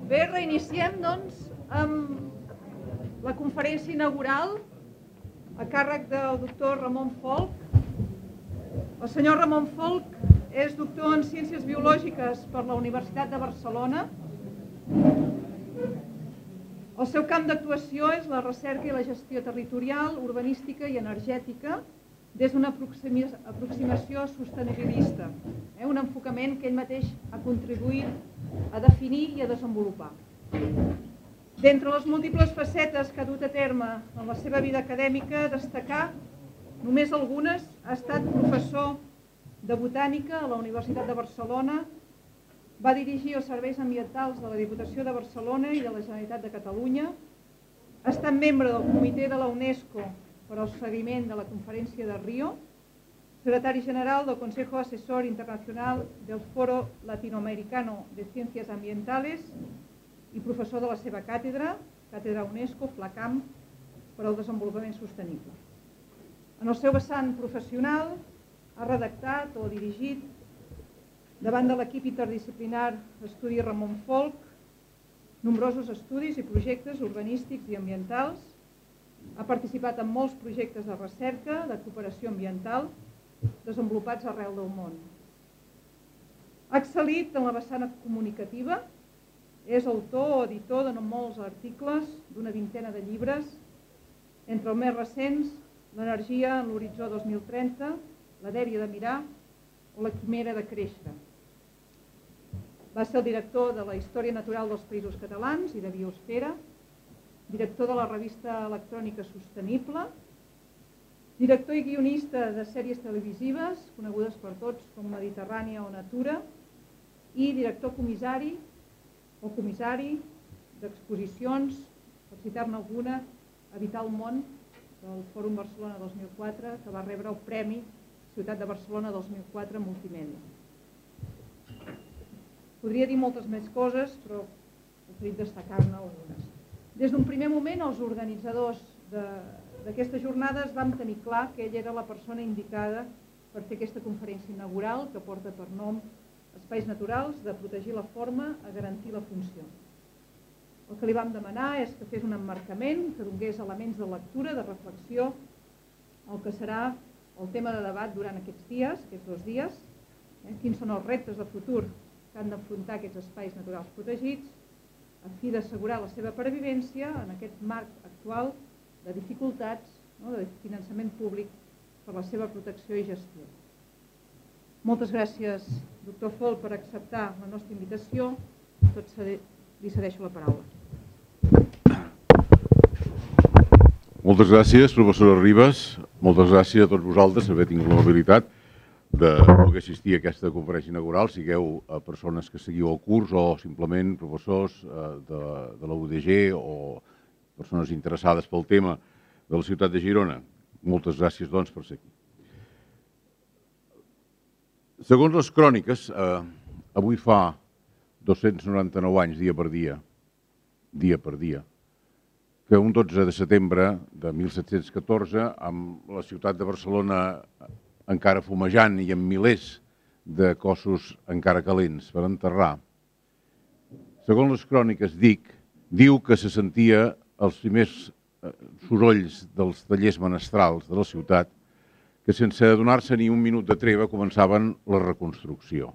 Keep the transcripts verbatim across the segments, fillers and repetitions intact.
Bé, reiniciem, doncs, amb la conferència inaugural a càrrec del doctor Ramon Folch. El senyor Ramon Folch és doctor en Ciències Biològiques per la Universitat de Barcelona. El seu camp d'actuació és la recerca i la gestió territorial, urbanística i energètica des d'una aproximació sostenibilista, un enfocament que ell mateix ha contribuït a definir i a desenvolupar. D'entre les múltiples facetes que ha dut a terme en la seva vida acadèmica, destacar només algunes: ha estat professor de botànica a la Universitat de Barcelona, va dirigir els serveis ambientals de la Diputació de Barcelona i de la Generalitat de Catalunya, ha estat membre del comitè de la UNESCO per al seguiment de la Conferència de Rio, secretari general del Consejo Asesor Internacional del Foro Latinoamericano de Ciencias Ambientales i professor de la seva càtedra, càtedra UNESCO, FLACAM, per al desenvolupament sostenible. En el seu vessant professional ha redactat o dirigit, davant de l'equip interdisciplinar Estudi Ramon Folch, nombrosos estudis i projectes urbanístics i ambientals. Ha participat en molts projectes de recerca, de cooperació ambiental, desenvolupats arreu del món. Ha excel·lit en la vessant comunicativa, és autor o editor de molts articles, d'una vintena de llibres, entre els més recents, L'energia en l'horitzó dos mil trenta, La dèria de mirar o La quimera de créixer. Va ser el director de la Història Natural dels Països Catalans i de Biosfera, director de la revista electrònica Sostenible, director i guionista de sèries televisives, conegudes per tots com Mediterrània o Natura, i director comissari o comissari d'exposicions, per citar-ne alguna, Habitar el món, del Fòrum Barcelona dos mil quatre, que va rebre el Premi Ciutat de Barcelona dos mil quatre Multimèdia. Podria dir moltes més coses, però he preferit destacar-ne algunes. Des d'un primer moment, els organitzadors d'aquestes jornades vam tenir clar que ell era la persona indicada per fer aquesta conferència inaugural que porta per nom Espais naturals, de protegir la forma a garantir la funció. El que li vam demanar és que fes un emmarcament, que donés elements de lectura, de reflexió, el que serà el tema de debat durant aquests dies, aquests dos dies, quins són els reptes de futur que han d'afrontar aquests espais naturals protegits, a fi d'assegurar la seva pervivència en aquest marc actual de dificultats, de finançament públic per la seva protecció i gestió. Moltes gràcies, doctor Folch, per acceptar la nostra invitació. Tot li cedeixo la paraula. Moltes gràcies, professora Ribas. Moltes gràcies a tots vosaltres per haver tingut l'amabilitat de poder assistir a aquesta conferència inaugural, sigueu persones que seguiu el curs o simplement professors de la U D G o persones interessades pel tema de la ciutat de Girona. Moltes gràcies, doncs, per ser aquí. Segons les cròniques, avui fa dos-cents noranta-nou anys, dia per dia, dia per dia, que un dotze de setembre de mil set-cents catorze, amb la ciutat de Barcelona encara fumejant i amb milers de cossos encara calents per enterrar, segons les cròniques dic, diu que se sentia els primers sorolls dels tallers menestrals de la ciutat que sense adonar-se ni un minut de treva començaven la reconstrucció.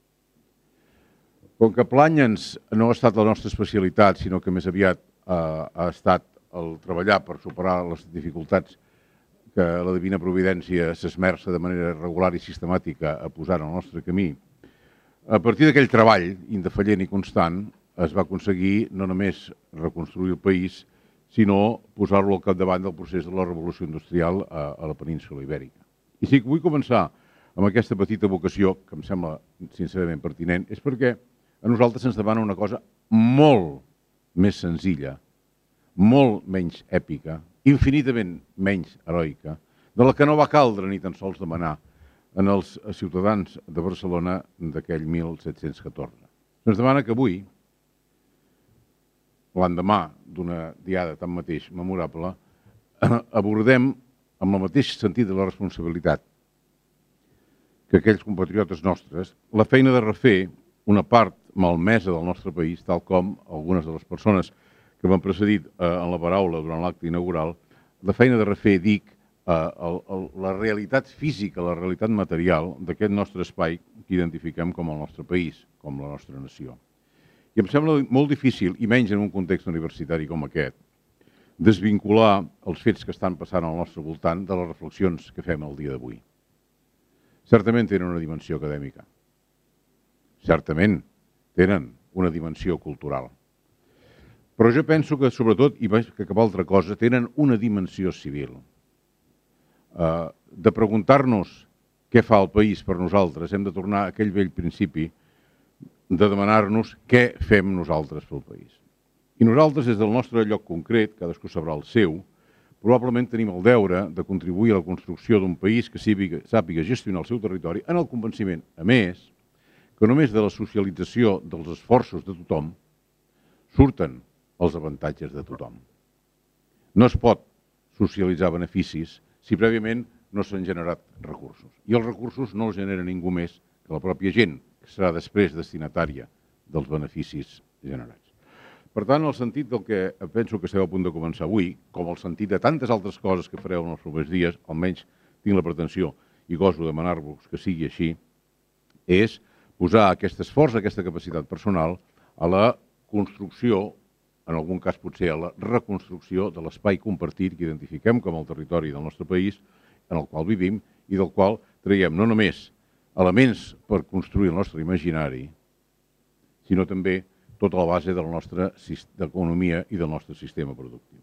Com que Plànyens no ha estat la nostra especialitat, sinó que més aviat ha estat el treballar per superar les dificultats que la Divina Providència s'esmerça de manera regular i sistemàtica a posar en el nostre camí, a partir d'aquell treball indefallent i constant es va aconseguir no només reconstruir el país, sinó posar-lo al capdavant del procés de la revolució industrial a la península Ibèrica. I sí que vull començar amb aquesta petita vocació, que em sembla sincerament pertinent, és perquè a nosaltres ens demana una cosa molt més senzilla, molt menys èpica, infinitament menys heroica, de la que no va caldre ni tan sols demanar en els ciutadans de Barcelona d'aquell mil set-cents catorze. Ens demana que avui, l'endemà d'una diada tan mateix memorable, abordem amb el mateix sentit de la responsabilitat que aquells compatriotes nostres la feina de refer una part malmesa del nostre país, tal com algunes de les persones que m'han precedit eh, en la paraula durant l'acte inaugural, la feina de refer, dic, eh, el, el, la realitat física, la realitat material d'aquest nostre espai que identifiquem com el nostre país, com la nostra nació. I em sembla molt difícil, i menys en un context universitari com aquest, desvincular els fets que estan passant al nostre voltant de les reflexions que fem el dia d'avui. Certament tenen una dimensió acadèmica. Certament tenen una dimensió cultural. Però jo penso que, sobretot, i més que cap altra cosa, tenen una dimensió civil. Uh, de preguntar-nos què fa el país per nosaltres, hem de tornar a aquell vell principi de demanar-nos què fem nosaltres pel país. I nosaltres, des del nostre lloc concret, cadascú sabrà el seu, probablement tenim el deure de contribuir a la construcció d'un país que sàpiga gestionar el seu territori en el convenciment, a més, que només de la socialització dels esforços de tothom surten els avantatges de tothom. No es pot socialitzar beneficis si prèviament no s'han generat recursos. I els recursos no els genera ningú més que la pròpia gent, que serà després destinatària dels beneficis generats. Per tant, el sentit del que penso que esteu a punt de començar avui, com el sentit de tantes altres coses que fareu en els propers dies, almenys tinc la pretensió i goso demanar-vos que sigui així, és posar aquest esforç, aquesta capacitat personal a la construcció, en algun cas potser a la reconstrucció de l'espai compartit que identifiquem com el territori del nostre país, en el qual vivim i del qual traiem no només elements per construir el nostre imaginari, sinó també tota la base de la nostra economia i del nostre sistema productiu.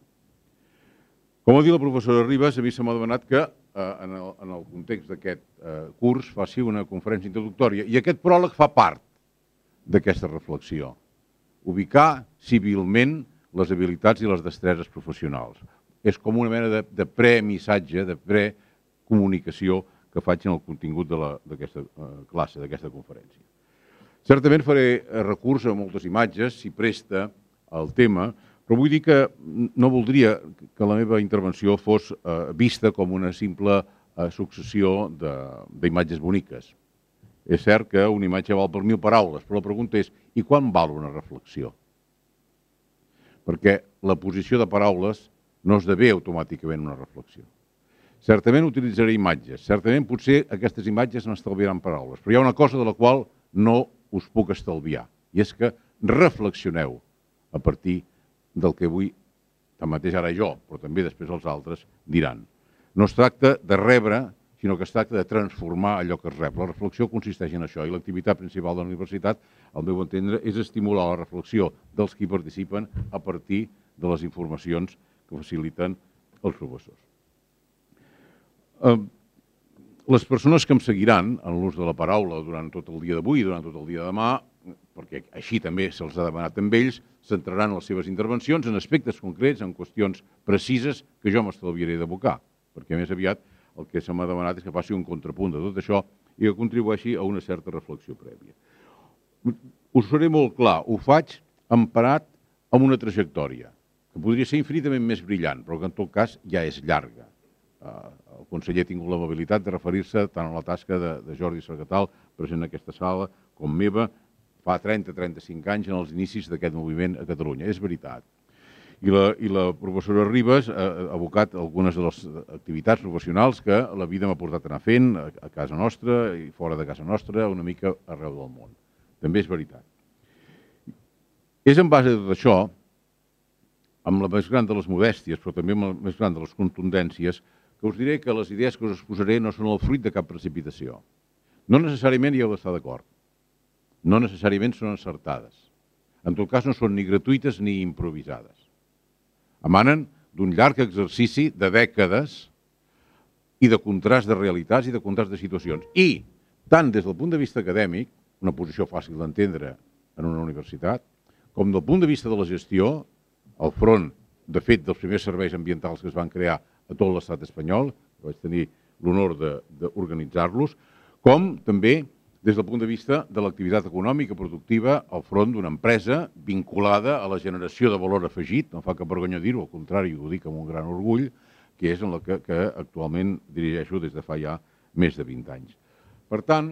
Com ha dit la professora Ribas, a mi se m'ha demanat que eh, en, el, en el context d'aquest eh, curs faci una conferència introductòria i aquest pròleg fa part d'aquesta reflexió. Ubicar civilment les habilitats i les destreses professionals. És com una mena de, de pre-missatge, de pre-comunicació que faig en el contingut d'aquesta eh, classe, d'aquesta conferència. Certament faré recurs a moltes imatges, si presta el tema, però vull dir que no voldria que la meva intervenció fos eh, vista com una simple eh, successió d'imatges boniques. És cert que una imatge val per mil paraules, però la pregunta és, i quan val una reflexió? Perquè la posició de paraules no esdevé automàticament una reflexió. Certament utilitzaré imatges, certament potser aquestes imatges n'estalviaran paraules, però hi ha una cosa de la qual no us puc estalviar, i és que reflexioneu a partir del que avui, tanmateix ara jo, però també després els altres, diran. No es tracta de rebre, sinó que es tracta de transformar allò que es rep. La reflexió consisteix en això, i l'activitat principal de la universitat, al meu entendre, és estimular la reflexió dels qui participen a partir de les informacions que faciliten els professors. Eh, Les persones que em seguiran en l'ús de la paraula durant tot el dia d'avui i durant tot el dia de demà, perquè així també se'ls ha demanat amb ells, centraran les seves intervencions en aspectes concrets, en qüestions precises que jo m'estalviaré d'abocar, perquè més aviat el que se m'ha demanat és que faci un contrapunt de tot això i que contribueixi a una certa reflexió prèvia. Us seré molt clar, ho faig emparat amb una trajectòria, que podria ser infinitament més brillant, però que en tot cas ja és llarga. El conseller ha tingut l'amabilitat de referir-se tant a la tasca de, de Jordi Sargatal, present en aquesta sala, com meva, fa trenta a trenta-cinc anys en els inicis d'aquest moviment a Catalunya. És veritat. I la, i la professora Ribas ha abocat algunes de les activitats professionals que la vida m'ha portat a anar fent a, a casa nostra i fora de casa nostra, una mica arreu del món. També és veritat. És en base a tot això, amb la més gran de les modèsties, però també amb la més gran de les contundències, que us diré que les idees que us exposaré no són el fruit de cap precipitació. No necessàriament hi heu d'estar d'acord. No necessàriament són encertades. En tot cas, no són ni gratuïtes ni improvisades. Emanen d'un llarg exercici de dècades i de contrast de realitats i de contrast de situacions. I, tant des del punt de vista acadèmic, una posició fàcil d'entendre en una universitat, com del punt de vista de la gestió, al front, de fet, dels primers serveis ambientals que es van crear a tot l'estat espanyol, que vaig tenir l'honor d'organitzar-los, com també des del punt de vista de l'activitat econòmica productiva al front d'una empresa vinculada a la generació de valor afegit, no fa cap vergonya dir-ho, al contrari, ho dic amb un gran orgull, que és en la que, que actualment dirigeixo des de fa ja més de vint anys. Per tant,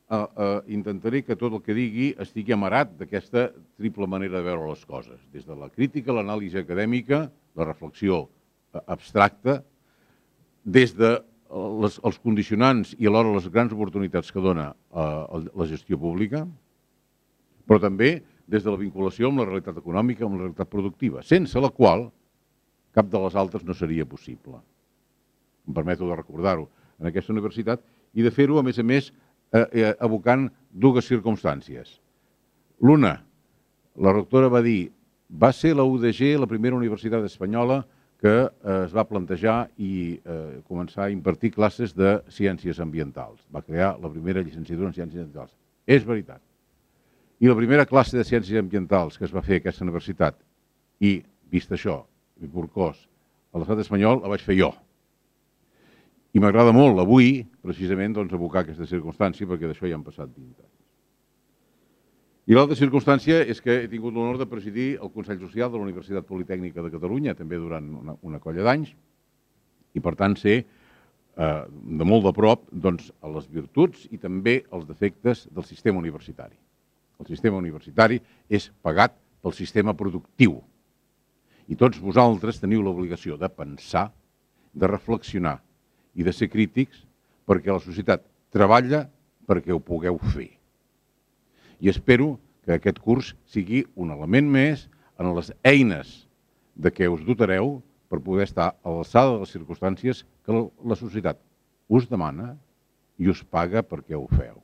intentaré que tot el que digui estigui amarat d'aquesta triple manera de veure les coses, des de la crítica, l'anàlisi acadèmica, la reflexió abstracta, des dels condicionants i alhora les grans oportunitats que dona la gestió pública, però també des de la vinculació amb la realitat econòmica, amb la realitat productiva, sense la qual cap de les altres no seria possible. Em permeto de recordar-ho en aquesta universitat i de fer-ho, a més a més, evocant dues circumstàncies. L'una, la rectora va dir, va ser la U D G la primera universitat espanyola que es va plantejar i començar a impartir classes de ciències ambientals. Va crear la primera llicenciatura en ciències ambientals. És veritat. I la primera classe de ciències ambientals que es va fer a aquesta universitat, i, vist això, i per cos, a l'estat espanyol, la vaig fer jo. I m'agrada molt avui, precisament, abocar aquesta circumstància, perquè d'això ja han passat vint anys. I l'altra circumstància és que he tingut l'honor de presidir el Consell Social de la Universitat Politècnica de Catalunya, també durant una colla d'anys, i per tant sé de molt de prop les virtuts i també els defectes del sistema universitari. El sistema universitari és pagat pel sistema productiu. I tots vosaltres teniu l'obligació de pensar, de reflexionar i de ser crítics perquè la societat treballa perquè ho pugueu fer. I espero que aquest curs sigui un element més en les eines de què us dotareu per poder estar a l'alçada de les circumstàncies que la societat us demana i us paga perquè ho feu.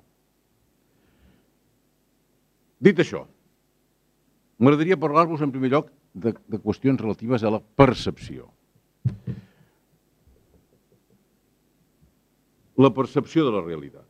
Dit això, m'agradaria parlar-vos en primer lloc de qüestions relatives a la percepció. La percepció de la realitat.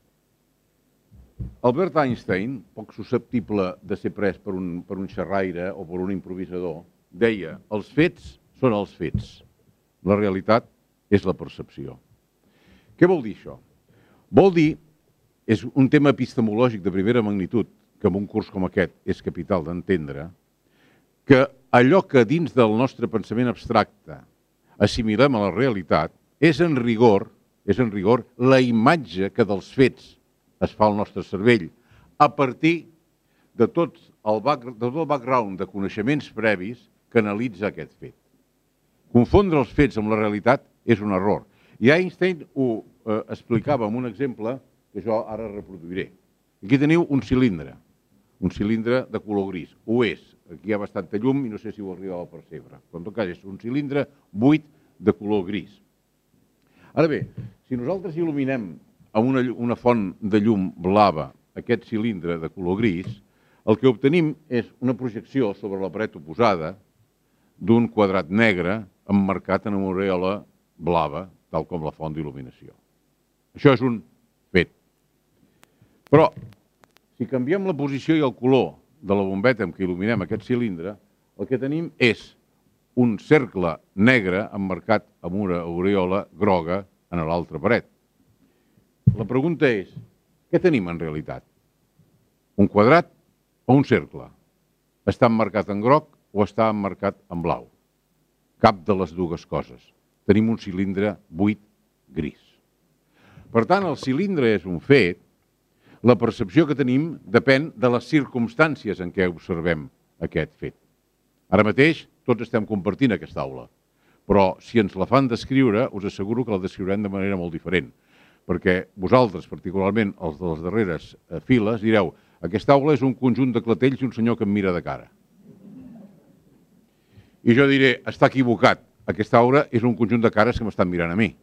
Albert Einstein, poc susceptible de ser pres per un xerraire o per un improvisador, deia, els fets són els fets, la realitat és la percepció. Què vol dir això? Vol dir, és un tema epistemològic de primera magnitud, que en un curs com aquest és capital d'entendre, que allò que dins del nostre pensament abstracte assimilem a la realitat és en rigor és en rigor la imatge que dels fets es fa al nostre cervell a partir de tot el background de coneixements previs que analitza aquest fet. Confondre els fets amb la realitat és un error. I Einstein ho explicava amb un exemple que jo ara reproduiré. Aquí teniu un cilindre, un cilindre de color gris. Ho és. Aquí hi ha bastanta llum i no sé si ho arribava a percebre. Però en tot cas és un cilindre buit de color gris. Ara bé, si nosaltres il·luminem amb una font de llum blava aquest cilindre de color gris, el que obtenim és una projecció sobre la paret oposada d'un quadrat negre emmarcat en una aureola blava, tal com la font d'il·luminació. Això és un fet. Però, si canviem la posició i el color de la bombeta amb què il·luminem aquest cilindre, el que tenim és un cercle negre emmarcat amb una aureola groga en l'altra paret. La pregunta és, què tenim en realitat? Un quadrat o un cercle? Està emmarcat en groc o està emmarcat en blau? Cap de les dues coses. Tenim un cilindre buit gris. Per tant, el cilindre és un fet, la percepció que tenim depèn de les circumstàncies en què observem aquest fet. Ara mateix tots estem compartint aquesta aula, però si ens la fan descriure, us asseguro que la descriurem de manera molt diferent, perquè vosaltres, particularment els de les darreres files, direu aquesta aula és un conjunt de clatells i un senyor que em mira de cara. I jo diré, està equivocat, aquesta aula és un conjunt de cares que m'estan mirant a mi.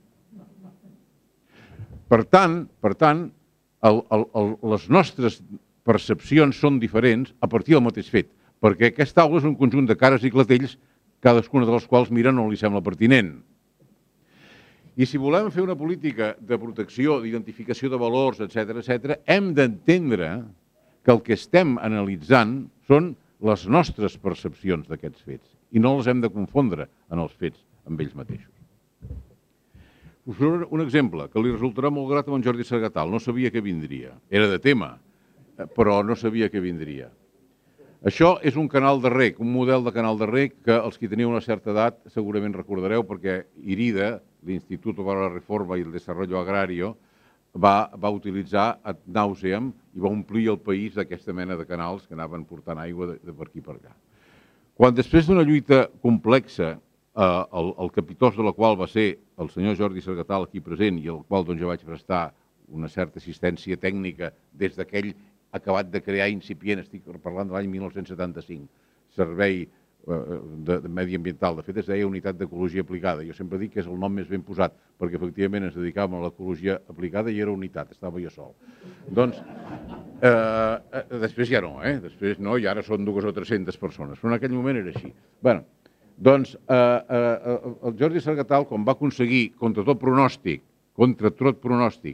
Per tant, per tant, les nostres percepcions són diferents a partir del mateix fet, perquè aquesta aula és un conjunt de cares i clatells, cadascuna de les quals mira no li sembla pertinent. I si volem fer una política de protecció, d'identificació de valors, etcètera, etcètera, hem d'entendre que el que estem analitzant són les nostres percepcions d'aquests fets i no les hem de confondre en els fets amb ells mateixos. Us faré un exemple que li resultarà molt grat a en Jordi Sargatal. No sabia que vindria. Era de tema, però no sabia que vindria. Això és un canal de reg, un model de canal de reg que els que teniu una certa edat segurament recordareu perquè IRIDA, l'Instituto para la Reforma y el Desarrollo Agrario, va, va utilitzar ad nauseam i va omplir el país d'aquesta mena de canals que anaven portant aigua de, de per aquí per allà. Quan després d'una lluita complexa, eh, el, el capitós de la qual va ser el senyor Jordi Sargatal aquí present i al qual doncs, jo vaig prestar una certa assistència tècnica des d'aquell acabat de crear incipient, estic parlant de l'any mil nou-cents setanta-cinc, servei de, de mediambiental. De fet, es deia Unitat d'Ecologia Aplicada. Jo sempre dic que és el nom més ben posat, perquè efectivament ens dedicàvem a l'ecologia aplicada i era unitat, estava jo sol. Doncs, eh, després ja no, eh? Després no, i ara són dues o tres-centes persones, però en aquell moment era així. Bé, doncs, eh, eh, el Jordi Sargatal, quan va aconseguir, contra tot pronòstic, contra tot pronòstic,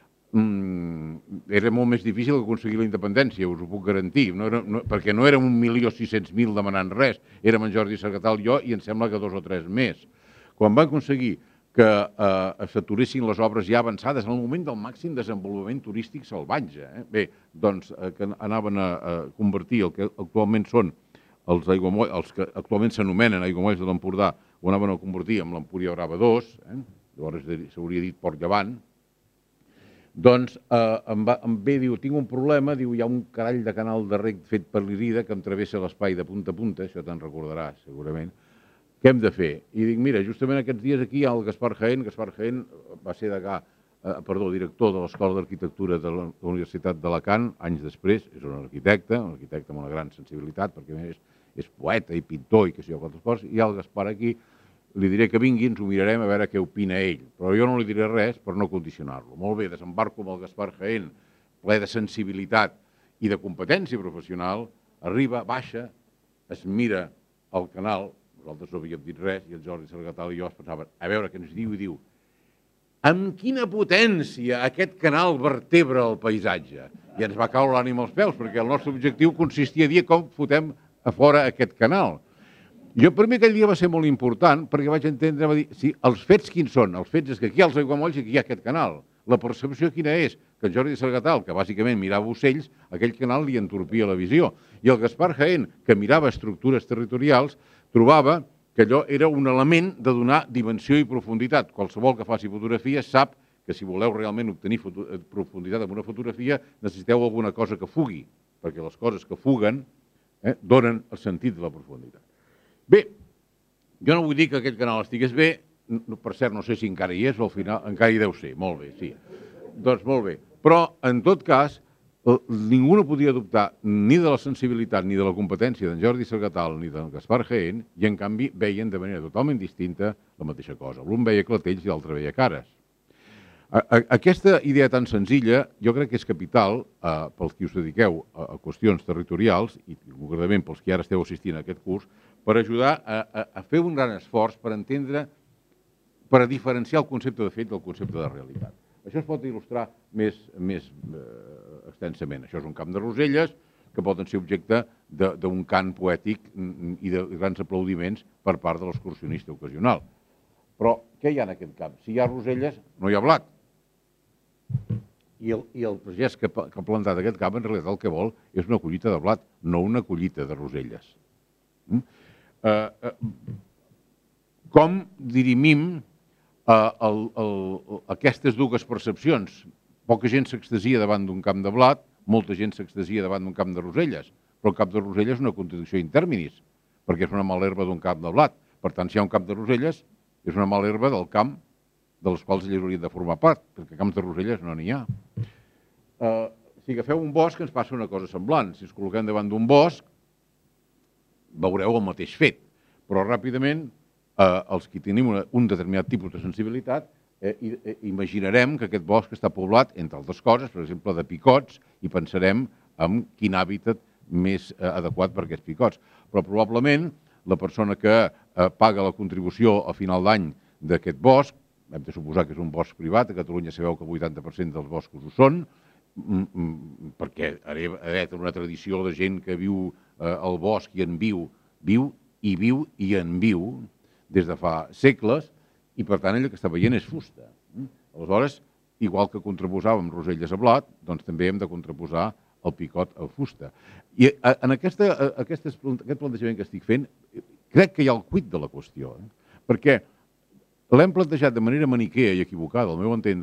era molt més difícil aconseguir la independència, us ho puc garantir, no era, no, perquè no érem un milió sis-cents mil demanant res, érem en Jordi Sargatal i jo i em sembla que dos o tres més. Quan va aconseguir que eh, s'aturessin les obres ja avançades en el moment del màxim desenvolupament turístic salvatge, eh? Bé, doncs eh, que anaven a, a convertir el que actualment són els aiguamolls, els que actualment s'anomenen aiguamolls de l'Empordà, ho anaven a convertir en l'Empúria Brava dos, eh? Llavors s'hauria dit Port Llevant. Doncs eh, em, va, em ve, diu, tinc un problema, diu, hi ha un carall de canal de reg fet per l'Irida que em travessa l'espai de punta a punta, això te'n recordaràs segurament, què hem de fer? I dic, mira, justament aquests dies aquí hi ha el Gaspar Jaén, Gaspar Jaén va ser degà, eh, perdó, director de l'Escola d'Arquitectura de la Universitat d'Alacant, anys després, és un arquitecte, un arquitecte amb una gran sensibilitat, perquè a més és poeta i pintor i que sé jo quantes coses, i hi ha el Gaspar aquí, li diré que vingui, ens ho mirarem a veure què opina ell, però jo no li diré res per no condicionar-lo. Molt bé, desembarco amb el Gaspar Jaén, ple de sensibilitat i de competència professional, arriba, baixa, es mira el canal, nosaltres no havíem dit res, i el Jordi Sargatal i jo es pensaven, a veure què ens diu, i diu, amb quina potència aquest canal vertebra el paisatge? I ens va caure l'ànima als peus, perquè el nostre objectiu consistia a dir com fotem a fora aquest canal. Jo, per mi, aquell dia va ser molt important, perquè vaig entendre, va dir, sí, els fets quins són? Els fets és que aquí hi ha els aiguamolls i aquí hi ha aquest canal. La percepció quina és? Que el Jordi Sargatal, que bàsicament mirava ocells, aquell canal li entorpia la visió. I el Gaspar Jaén, que mirava estructures territorials, trobava que allò era un element de donar dimensió i profunditat. Qualsevol que faci fotografia sap que si voleu realment obtenir profunditat en una fotografia necessiteu alguna cosa que fugui, perquè les coses que fuguen eh, donen el sentit de la profunditat. Bé, jo no vull dir que aquest canal estigués bé, per cert, no sé si encara hi és o al final encara hi deu ser, molt bé, sí. Doncs molt bé, però en tot cas ningú no podia dubtar ni de la sensibilitat ni de la competència d'en Jordi Sargatal ni d'en Gaspar Jaén i en canvi veien de manera totalment distinta la mateixa cosa. L'un veia clatells i l'altre veia cares. Aquesta idea tan senzilla jo crec que és capital eh, pels qui us dediqueu a, a qüestions territorials i concretament pels qui ara esteu assistint a aquest curs per ajudar a, a, a fer un gran esforç per entendre, per a diferenciar el concepte de fet del concepte de realitat. Això es pot il·lustrar més, més eh, extensament. Això és un camp de roselles que poden ser objecte d'un cant poètic i de grans aplaudiments per part de l'excursionista ocasional. Però què hi ha en aquest camp? Si hi ha roselles, no hi ha blat. I el, i el pagès que, que ha plantat aquest camp, en realitat el que vol és una collita de blat, no una collita de roselles. Mm? Uh, uh, com dirimim uh, el, el, aquestes dues percepcions? Poca gent s'extasia davant d'un camp de blat, molta gent s'extasia davant d'un camp de roselles, però el camp de roselles és una contradicció in terminis, perquè és una mala herba d'un camp de blat. Per tant, si hi ha un camp de roselles, és una mala herba del camp de les quals elles haurien de formar part, perquè camps de roselles no n'hi ha. Uh, si agafeu un bosc, ens passa una cosa semblant. Si ens col·loquem davant d'un bosc, veureu el mateix fet, però ràpidament eh, els que tenim una, un determinat tipus de sensibilitat eh, eh, imaginarem que aquest bosc està poblat, entre altres coses, per exemple, de picots, i pensarem en quin hàbitat més eh, adequat per aquests picots. Però probablement la persona que eh, paga la contribució a final d'any d'aquest bosc, hem de suposar que és un bosc privat, a Catalunya sabeu que el vuitanta per cent dels boscos ho són, mm, mm, perquè hereta una tradició de gent que viu eh, al bosc i en viu, viu i viu i en viu des de fa segles, i per tant ell el que està veient és fusta. Aleshores, igual que contraposàvem roselles a blat, doncs també hem de contraposar el picot a fusta. I en aquesta, aquest, aquest plantejament que estic fent, crec que hi ha el quid de la qüestió, eh? Perquè l'hem plantejat de manera maniquea i equivocada, al meu entendre,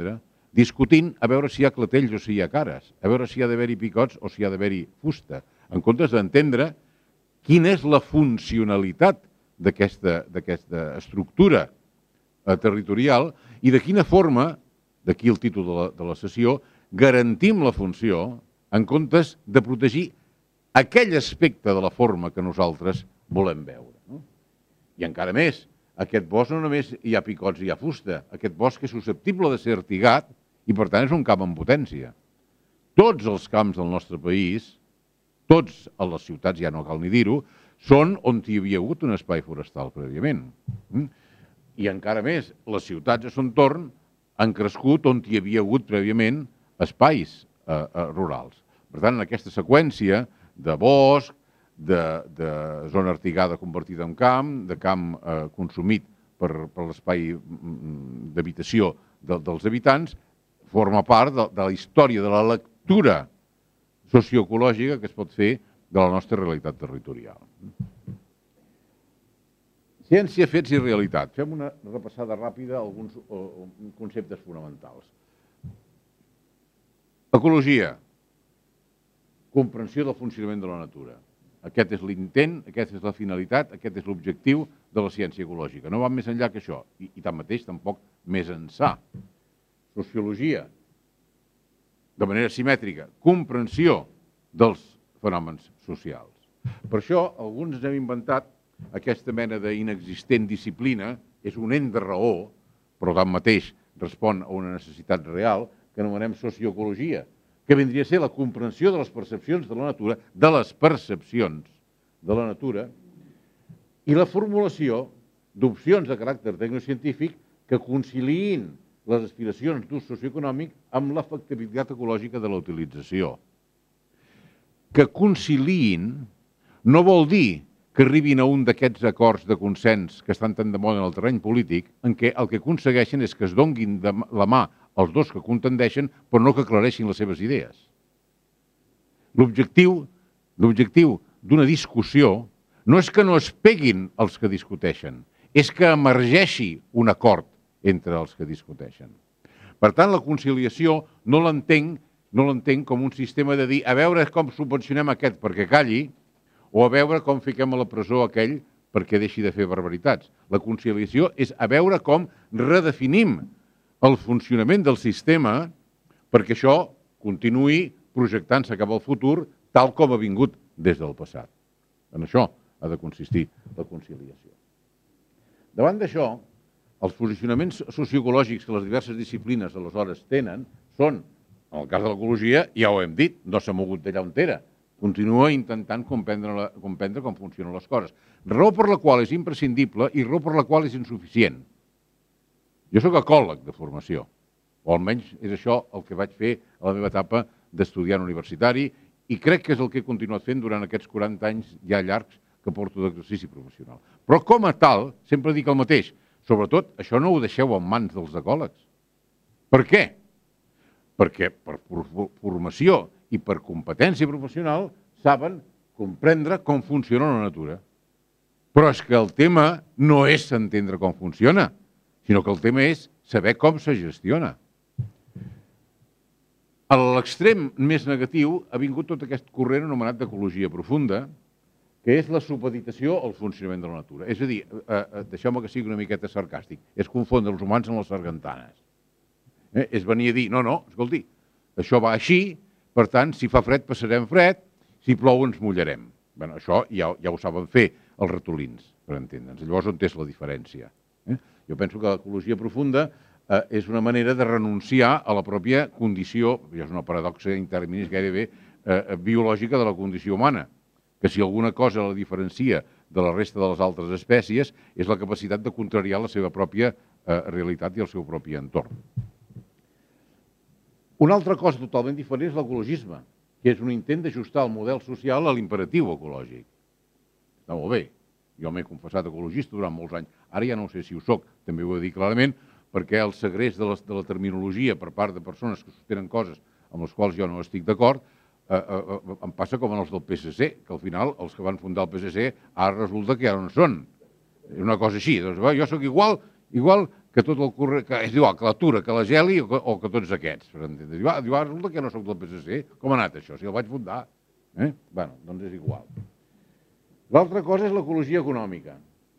discutint a veure si hi ha clatells o si hi ha cares, a veure si hi ha d'haver-hi picots o si hi ha d'haver-hi fusta, en comptes d'entendre quina és la funcionalitat d'aquesta estructura territorial i de quina forma, d'aquí el títol de la, de la sessió, garantim la funció en comptes de protegir aquell aspecte de la forma que nosaltres volem veure. No? I encara més, aquest bosc no només hi ha picots i hi ha fusta, aquest bosc és susceptible de ser artigat i per tant és un camp en potència. Tots els camps del nostre país, tots a les ciutats, ja no cal ni dir-ho, són on hi havia hagut un espai forestal prèviament. I encara més, les ciutats a son torn han crescut on hi havia hagut prèviament espais eh, eh, rurals. Per tant, en aquesta seqüència de bosc, de, de zona artigada convertida en camp, de camp eh, consumit per, per l'espai d'habitació de, dels habitants, forma part de, de la història, de la lectura socioecològica que es pot fer de la nostra realitat territorial. Ciència, fets i realitat. Fem una repassada ràpida a alguns uh, conceptes fonamentals. Ecologia. Comprensió del funcionament de la natura. Aquest és l'intent, aquesta és la finalitat, aquest és l'objectiu de la ciència ecològica. No va més enllà que això, i, i tanmateix tampoc més ençà. Sociologia. De manera simètrica. Comprensió dels fenòmens socials. Per això, alguns hem inventat aquesta mena d'inexistent disciplina, és un ent de raó, però tanmateix respon a una necessitat real, que anomenem socioecologia, que vindria a ser la comprensió de les percepcions de la natura, de les percepcions de la natura, i la formulació d'opcions de caràcter tecnocientífic que conciliïn les aspiracions d'ús socioeconòmic amb l'efectivitat ecològica de la utilització. Que conciliïn no vol dir que arribin a un d'aquests acords de consens que estan tan de moda en el terreny polític, en què el que aconsegueixen és que es donguin de la mà els dos que contendeixen, però no que aclareixin les seves idees. L'objectiu l'objectiu d'una discussió no és que no es peguin els que discuteixen, és que emergeixi un acord entre els que discuteixen. Per tant, la conciliació no l'entenc no l'entenc com un sistema de dir a veure com subvencionem aquest perquè calli, o a veure com fiquem a la presó aquell perquè deixi de fer barbaritats. La conciliació és a veure com redefinim el funcionament del sistema perquè això continuï projectant-se cap al futur tal com ha vingut des del passat. En això ha de consistir la conciliació. Davant d'això, els posicionaments socioecològics que les diverses disciplines aleshores tenen són, en el cas de l'ecologia, ja ho hem dit, no s'ha mogut d'allà on era. Continua intentant comprendre, la, comprendre com funcionen les coses. Raó per la qual és imprescindible i raó per la qual és insuficient. Jo soc ecòleg de formació, o almenys és això el que vaig fer a la meva etapa d'estudiant universitari i crec que és el que he continuat fent durant aquests quaranta anys ja llargs que porto d'exercici professional. Però com a tal, sempre dic el mateix, sobretot això no ho deixeu en mans dels ecòlegs. Per què? Perquè per formació i per competència professional saben comprendre com funciona la natura. Però és que el tema no és entendre com funciona, sinó que el tema és saber com se gestiona. A l'extrem més negatiu ha vingut tot aquest corrent anomenat d'ecologia profunda, que és la supeditació al funcionament de la natura. És a dir, eh, eh, deixeu-me que sigui una miqueta sarcàstic, és confondre els humans amb les sargantanes. Eh? És venir a dir, no, no, escolti, això va així, per tant, si fa fred passarem fred, si plou ens mullarem. Bé, això ja, ja ho saben fer els ratolins, per entendre'ns. Llavors, on és la diferència? Eh? Jo penso que l'ecologia profunda eh, és una manera de renunciar a la pròpia condició, és una paradoxa in terminis gairebé eh, biològica de la condició humana, que si alguna cosa la diferencia de la resta de les altres espècies és la capacitat de contrariar la seva pròpia eh, realitat i el seu propi entorn. Una altra cosa totalment diferent és l'ecologisme, que és un intent d'ajustar el model social a l'imperatiu ecològic. Està molt bé. Jo m'he confessat ecologista durant molts anys. Ara ja no sé si ho soc, també ho he dit clarament, perquè el segrest de la, de la terminologia per part de persones que sostenen coses amb les quals jo no estic d'acord, eh, eh, em passa com en els del P S C, que al final els que van fundar el P S C ara resulta que ja no en són. És una cosa així. Doncs, jo soc igual, igual que tot el corre... que és igual, que l'atura, que la geli o que, o que tots aquests. Diu, ah, diu, ah, resulta que no soc del P S C. Com ha anat això? Si el vaig fundar. Eh? Bueno, doncs és igual. L'altra cosa és l'ecologia econòmica,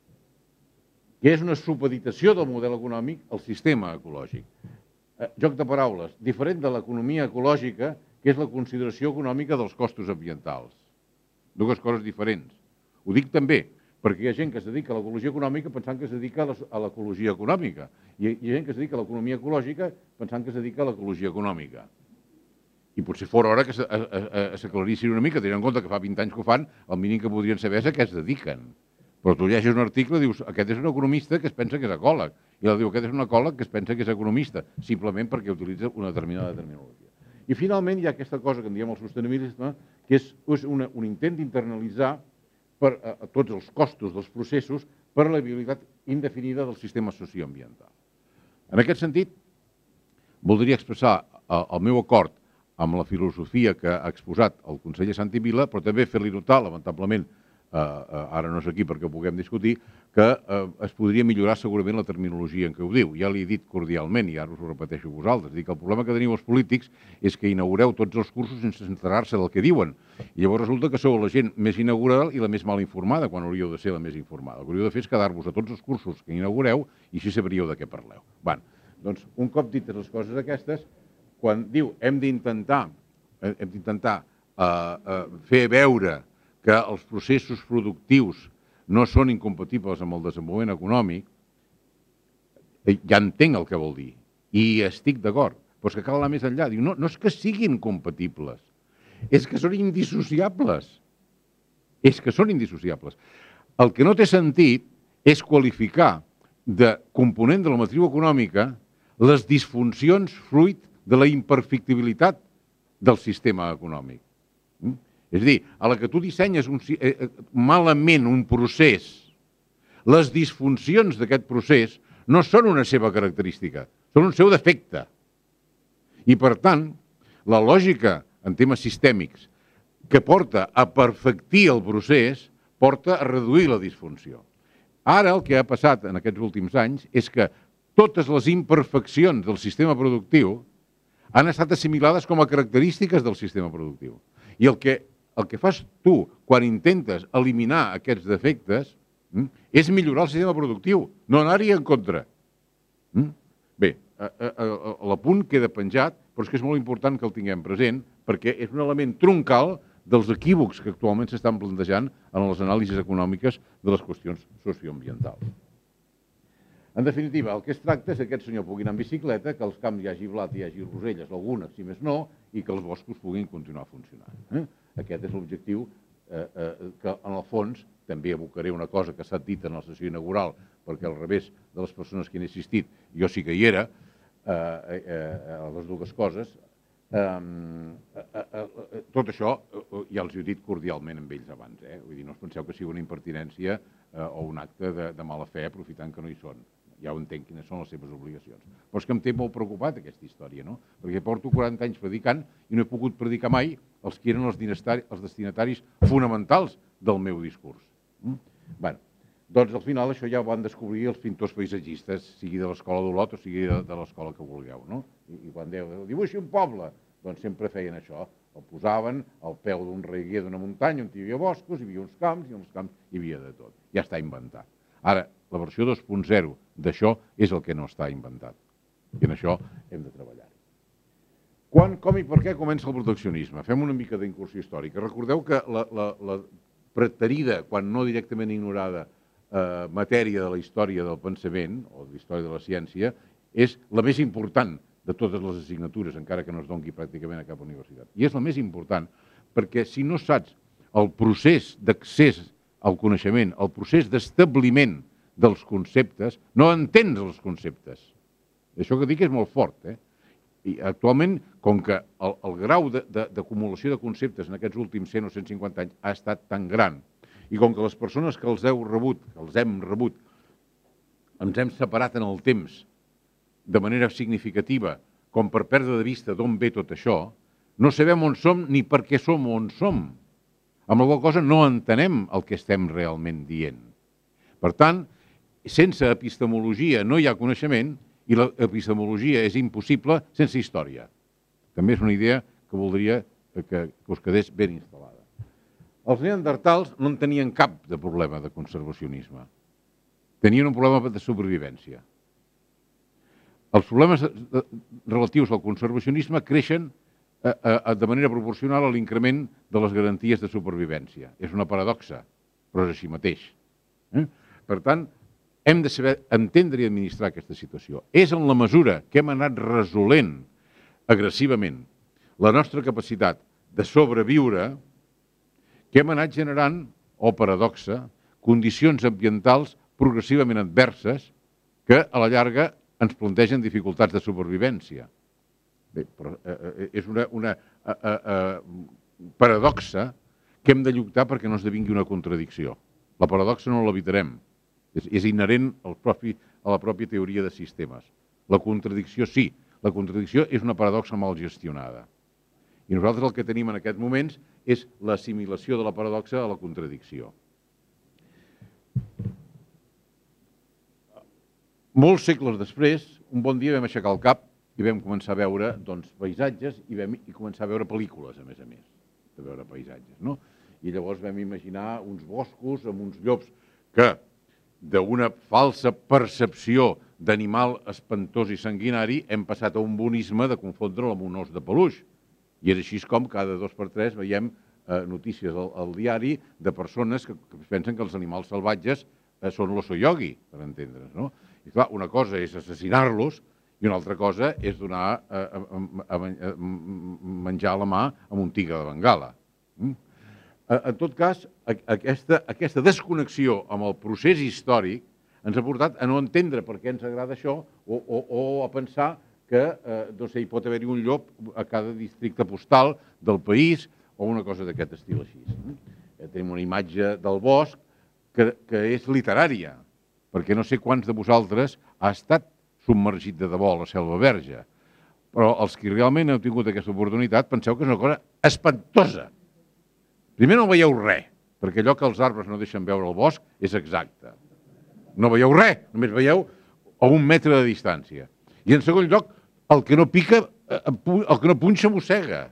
que és una supeditació del model econòmic al sistema ecològic. Eh, joc de paraules, diferent de l'economia ecològica, que és la consideració econòmica dels costos ambientals. Dues coses diferents. Ho dic també perquè hi ha gent que es dedica a l'ecologia econòmica pensant que es dedica a l'ecologia econòmica. I hi ha gent que es dedica a l'economia ecològica pensant que es dedica a l'ecologia econòmica. I potser fora hora que s'aclarissin una mica, tenint en compte que fa vint anys que ho fan, el mínim que podrien saber és a què es dediquen. Però tu llegeixes un article i dius, aquest és un economista que es pensa que és ecòleg. I l'altre diu, aquest és un ecòleg que es pensa que és economista, simplement perquè utilitza una determinada terminologia. I finalment hi ha aquesta cosa que en diem el sostenibilisme, que és una, un intent d'internalitzar per a, a tots els costos dels processos per a la viabilitat indefinida del sistema socioambiental. En aquest sentit, voldria expressar el, el meu acord amb la filosofia que ha exposat el conseller Santi Vila, però també fer-li notar, lamentablement, eh, eh, ara no és aquí perquè ho puguem discutir, que eh, es podria millorar segurament la terminologia en què ho diu. Ja l'he dit cordialment, i ara us ho repeteixo a vosaltres, dic que el problema que teniu els polítics és que inaugureu tots els cursos sense enterar-se del que diuen. I llavors resulta que sou la gent més inaugural i la més mal informada, quan hauríeu de ser la més informada. El que hauríeu de fer és quedar-vos a tots els cursos que inaugureu i així sabríeu de què parleu. Bé, doncs, un cop dites les coses aquestes, quan diu hem d'intentar hem d'intentar eh, eh, fer veure que els processos productius no són incompatibles amb el desenvolupament econòmic, ja entenc el que vol dir, i estic d'acord, però és que cal anar més enllà. Diu, no, no és que siguin compatibles, és que són indissociables. És que són indissociables. El que no té sentit és qualificar de component de la matriu econòmica les disfuncions fruit de la imperfectibilitat del sistema econòmic. Mm? És a dir, a la que tu dissenyes un, eh, malament un procés, les disfuncions d'aquest procés no són una seva característica, són un seu defecte. I, per tant, la lògica en temes sistèmics que porta a perfectir el procés porta a reduir la disfunció. Ara el que ha passat en aquests últims anys és que totes les imperfeccions del sistema productiu han estat assimilades com a característiques del sistema productiu. I el que, el que fas tu quan intentes eliminar aquests defectes mm, és millorar el sistema productiu, no anar-hi en contra. Mm? Bé, l'apunt queda penjat, però és que és molt important que el tinguem present perquè és un element troncal dels equívocs que actualment s'estan plantejant en les anàlisis econòmiques de les qüestions socioambientals. En definitiva, el que es tracta és que aquest senyor pugui anar en bicicleta, que als camps hi hagi blat i hi hagi roselles, algunes, si més no, i que els boscos puguin continuar funcionant. Eh? Aquest és l'objectiu eh, eh, que, en el fons, també abocaré una cosa que s'ha dit en la sessió inaugural, perquè al revés de les persones que han assistit, jo sí que hi era, eh, eh, a les dues coses, eh, eh, eh, tot això eh, ja els he dit cordialment amb ells abans. Eh? Vull dir, no us penseu que sigui una impertinència eh, o un acte de, de mala fe aprofitant que no hi són. Ja ho entenc quines són les seves obligacions. Però és que em té molt preocupat aquesta història, no? Perquè porto quaranta anys predicant i no he pogut predicar mai els que eren els destinataris fonamentals del meu discurs. Mm? Bé, doncs al final això ja ho van descobrir els pintors paisatgistes, sigui de l'escola d'Olot o sigui de, de l'escola que vulgueu, no? I, i quan deu, dibuixi un poble, doncs sempre feien això. El posaven al peu d'un reguer d'una muntanya on hi havia boscos, hi havia uns camps i en els camps hi havia de tot. Ja està inventat. Ara, la versió dos punt zero d'això és el que no està inventat. I en això hem de treballar. Quan, com i per què comença el proteccionisme? Fem una mica d'incursió històrica. Recordeu que la, la, la preterida, quan no directament ignorada, eh, matèria de la història del pensament, o de la història de la ciència, és la més important de totes les assignatures, encara que no es doni pràcticament a cap universitat. I és la més important perquè si no saps el procés d'accés al coneixement, el procés d'establiment dels conceptes, no entens els conceptes. Això que dic és molt fort. Eh? I actualment, com que el, el grau d'acumulació de, de conceptes en aquests últims cent o cent cinquanta anys ha estat tan gran, i com que les persones que els heu rebut, que els hem rebut, ens hem separat en el temps de manera significativa, com per perdre de vista d'on ve tot això, no sabem on som ni per què som on som. Amb la qual cosa no entenem el que estem realment dient. Per tant, sense epistemologia no hi ha coneixement i l'epistemologia és impossible sense història. També és una idea que voldria que us quedés ben instal·lada. Els neandertals no en tenien cap de problema de conservacionisme. Tenien un problema de supervivència. Els problemes relatius al conservacionisme creixen de manera proporcional a l'increment de les garanties de supervivència. És una paradoxa, però és així mateix. Per tant, hem de saber entendre i administrar aquesta situació. És en la mesura que hem anat resolent agressivament la nostra capacitat de sobreviure que hem anat generant, o paradoxa, condicions ambientals progressivament adverses que a la llarga ens plantegen dificultats de supervivència. Bé, però és una, una a, a, a, paradoxa que hem de lluitar perquè no esdevingui una contradicció. La paradoxa no l'evitarem. És, és inherent al propi, a la pròpia teoria de sistemes. La contradicció sí. La contradicció és una paradoxa mal gestionada. I nosaltres el que tenim en aquests moments és l'assimilació de la paradoxa a la contradicció. Molts segles després, un bon dia vam aixecar el cap i vam començar a veure doncs, paisatges i vam i començar a veure pel·lícules, a més a més, de veure paisatges. No? I llavors vam imaginar uns boscos amb uns llops que, d'una falsa percepció d'animal espantós i sanguinari, hem passat a un bonisme de confondre'l amb un os de peluix. I és així com cada dos per tres veiem eh, notícies al, al diari de persones que, que pensen que els animals salvatges eh, són l'oso yogi, per entendre's, no? I clar, una cosa és assassinar-los i una altra cosa és donar a, a, a, a menjar a la mà amb un tigre de Bengala. Mm? En tot cas, aquesta, aquesta desconnexió amb el procés històric ens ha portat a no entendre per què ens agrada això o, o, o a pensar que eh, doncs, hi pot haver-hi un llop a cada districte postal del país o una cosa d'aquest estil així. Eh, tenim una imatge del bosc que, que és literària, perquè no sé quants de vosaltres ha estat submergit de debò a la Selva Verge, però els que realment heu tingut aquesta oportunitat penseu que és una cosa espantosa. Primer no veieu res, perquè allò que els arbres no deixen veure el bosc és exacte. No veieu res, només veieu a un metre de distància. I en segon lloc, el que no pica, el que no punxa mossega.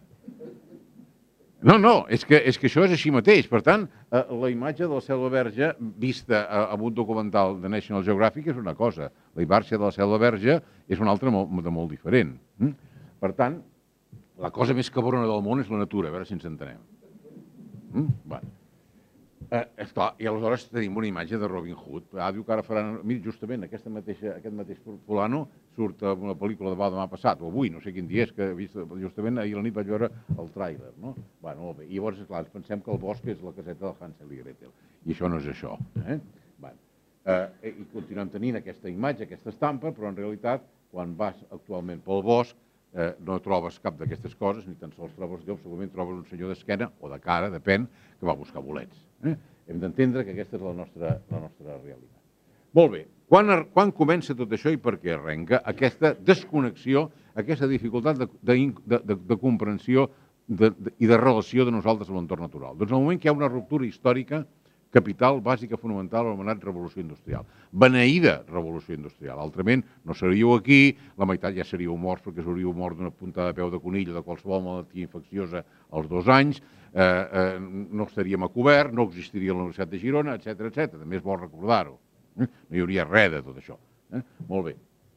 No, no, és que, és que això és així mateix. Per tant, la imatge de la Selva Verge vista en un documental de National Geographic és una cosa. La imatge de la Selva Verge és una altra molt, de molt diferent. Per tant, la cosa més cabrona del món és la natura, a veure si ens entenem. Mm? Bueno. Eh, esclar, i aleshores tenim una imatge de Robin Hood. Ah, diu que ara faran... Mira, justament, aquesta mateixa, aquest mateix fulano surt a una pel·lícula de demà passat, o avui, no sé quin dia és, que he vist, justament ahir a la nit vaig veure el tràiler, no? Bueno, molt bé. I llavors, esclar, ens pensem que el bosc és la caseta del Hansel i Gretel. I això no és això. Eh? Bueno. Eh, I continuem tenint aquesta imatge, aquesta estampa, però en realitat, quan vas actualment pel bosc, Eh, no trobes cap d'aquestes coses, ni tan sols trobes llops, segurament trobes un senyor d'esquena, o de cara, depèn, que va buscar bolets. Eh? Hem d'entendre que aquesta és la nostra, la nostra realitat. Molt bé, quan, quan comença tot això i per què arrenca aquesta desconnexió, aquesta dificultat de, de, de, de, de comprensió de, de, i de relació de nosaltres amb l'entorn natural? Doncs al moment que hi ha una ruptura històrica capital, bàsica, fonamental, anomenat Revolució Industrial. Beneïda Revolució Industrial. Altrament, no seríeu aquí, la meitat ja seríeu morts perquè s'hauríeu mort d'una puntada de peu de conill o de qualsevol malaltia infecciosa als dos anys, eh, eh, no estaríem a cobert, no existiria la Universitat de Girona, etcètera, etcètera. També és bo recordar-ho. Eh? No hi hauria res de tot això. Eh? Molt bé.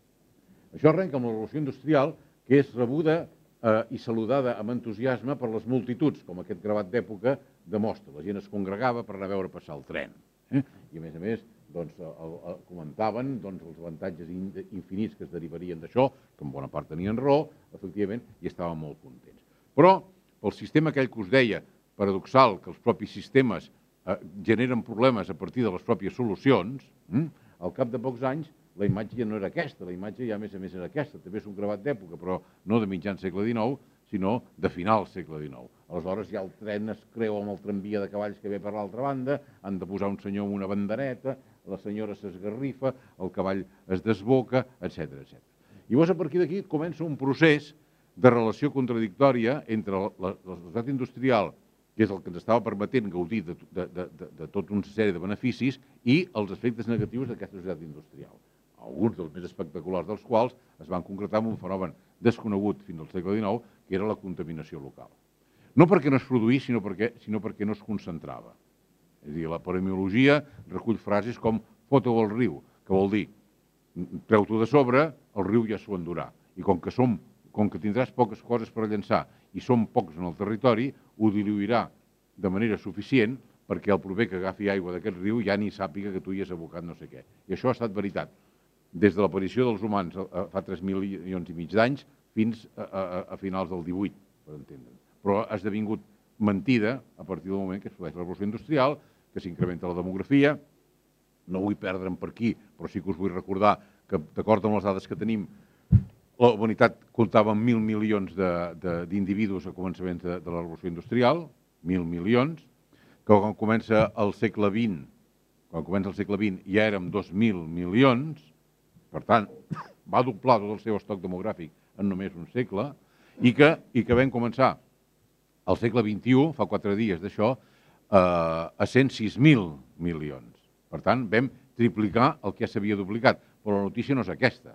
Això arrenca amb la Revolució Industrial, que és rebuda eh, i saludada amb entusiasme per les multituds, com aquest gravat d'època demostra. La gent es congregava per anar a veure passar el tren. Eh? I a més a més, doncs, el, el, comentaven doncs, els avantatges in, infinits que es derivarien d'això, que en bona part tenien raó, efectivament, i estaven molt contents. Però, pel sistema aquell que us deia, paradoxal, que els propis sistemes eh, generen problemes a partir de les pròpies solucions, hm? Al cap de pocs anys, la imatge ja no era aquesta, la imatge ja a més a més era aquesta, també és un gravat d'època, però no de mitjan segle dinou, sinó de final segle dinou. Aleshores ja el tren es creu amb el tramvia de cavalls que ve per l'altra banda, han de posar un senyor amb una bandereta, la senyora s'esgarrifa, el cavall es desboca, etcètera, etcètera. I llavors a partir d'aquí comença un procés de relació contradictòria entre la, la, la societat industrial que és el que ens estava permetent gaudir de, de, de, de, de tota una sèrie de beneficis i els efectes negatius d'aquesta societat industrial. Alguns dels més espectaculars dels quals es van concretar en un fenomen desconegut fins al segle dinou, que era la contaminació local. No perquè no es produís, sinó perquè, sinó perquè no es concentrava. És a dir, la paremiologia recull frases com fota-ho al riu, que vol dir treu-t'ho de sobre, el riu ja s'ho endurà. I com que, som, com que tindràs poques coses per llançar i som pocs en el territori, ho diluirà de manera suficient perquè el proper que agafi aigua d'aquest riu ja ni sàpiga que tu hi has abocat no sé què. I això ha estat veritat. Des de l'aparició dels humans fa tres milions i mig d'anys fins a, a, a finals del divuit, per entendre'ns. Però ha esdevingut mentida a partir del moment que es produeix la revolució industrial, que s'incrementa la demografia. No vull perdre'm per aquí, però sí que us vull recordar que, d'acord amb les dades que tenim, la humanitat comptava amb mil milions d'individus a començaments de, de la revolució industrial, mil milions, que quan comença el segle vint, quan comença el segle vint ja érem dos mil milions, per tant, va doblar tot el seu estoc demogràfic en només un segle, i que, i que vam començar al segle vint-i-u, fa quatre dies d'això, eh, a cent sis mil milions. Per tant, vam triplicar el que ja s'havia duplicat, però la notícia no és aquesta.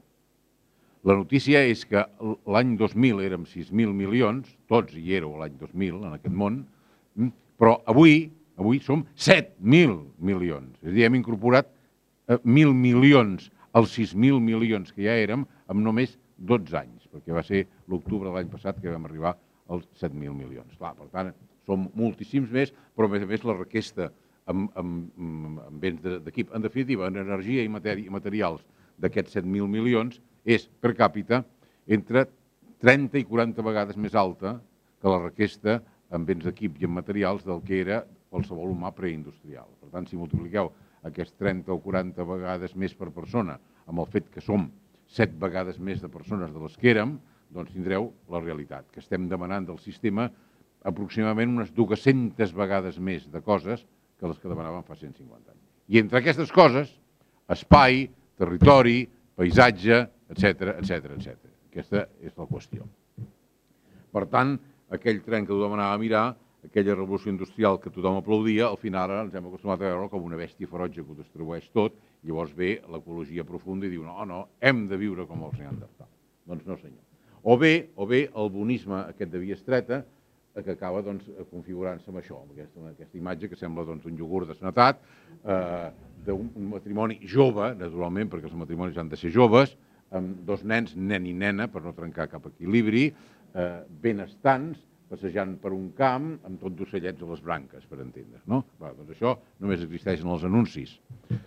La notícia és que l'any dos mil érem sis mil milions, tots hi éreu l'any dos mil en aquest món, però avui, avui som set mil milions. És a dir, hem incorporat mil milions als sis mil milions que ja érem en només dotze anys, perquè va ser l'octubre de l'any passat que vam arribar als set mil milions. Clar, per tant, som moltíssims més, però a més a més la requesta amb, amb, amb béns d'equip, en definitiva, en energia i, matèria, i materials d'aquests set mil milions, és per càpita entre trenta i quaranta vegades més alta que la requesta en béns d'equip i en materials del que era qualsevol humà preindustrial. Per tant, si multipliqueu aquests trenta o quaranta vegades més per persona amb el fet que som set vegades més de persones de les que érem, doncs tindreu la realitat, que estem demanant del sistema aproximadament unes dues-centes vegades més de coses que les que demanàvem fa cent cinquanta anys. I entre aquestes coses, espai, territori, paisatge, etcètera, etcètera, etcètera. Aquesta és la qüestió. Per tant, aquell tren que tothom anava a mirar, aquella revolució industrial que tothom aplaudia, al final ara ens hem acostumat a veure com una bèstia ferotge que ho distribueix tot, i llavors ve l'ecologia profunda i diu no, no, hem de viure com els neandertals. Doncs no, senyor. O bé, o bé el bonisme aquest de via estreta, que acaba doncs, configurant-se amb això, amb aquesta, amb aquesta imatge que sembla doncs, un iogurt desnatat, eh, d'un matrimoni jove, naturalment, perquè els matrimonis han de ser joves, amb dos nens, nen i nena, per no trencar cap equilibri, eh, benestants, passejant per un camp amb tot d'ocellets a les branques, per entendre's, no? Va, doncs això només existeix en els anuncis.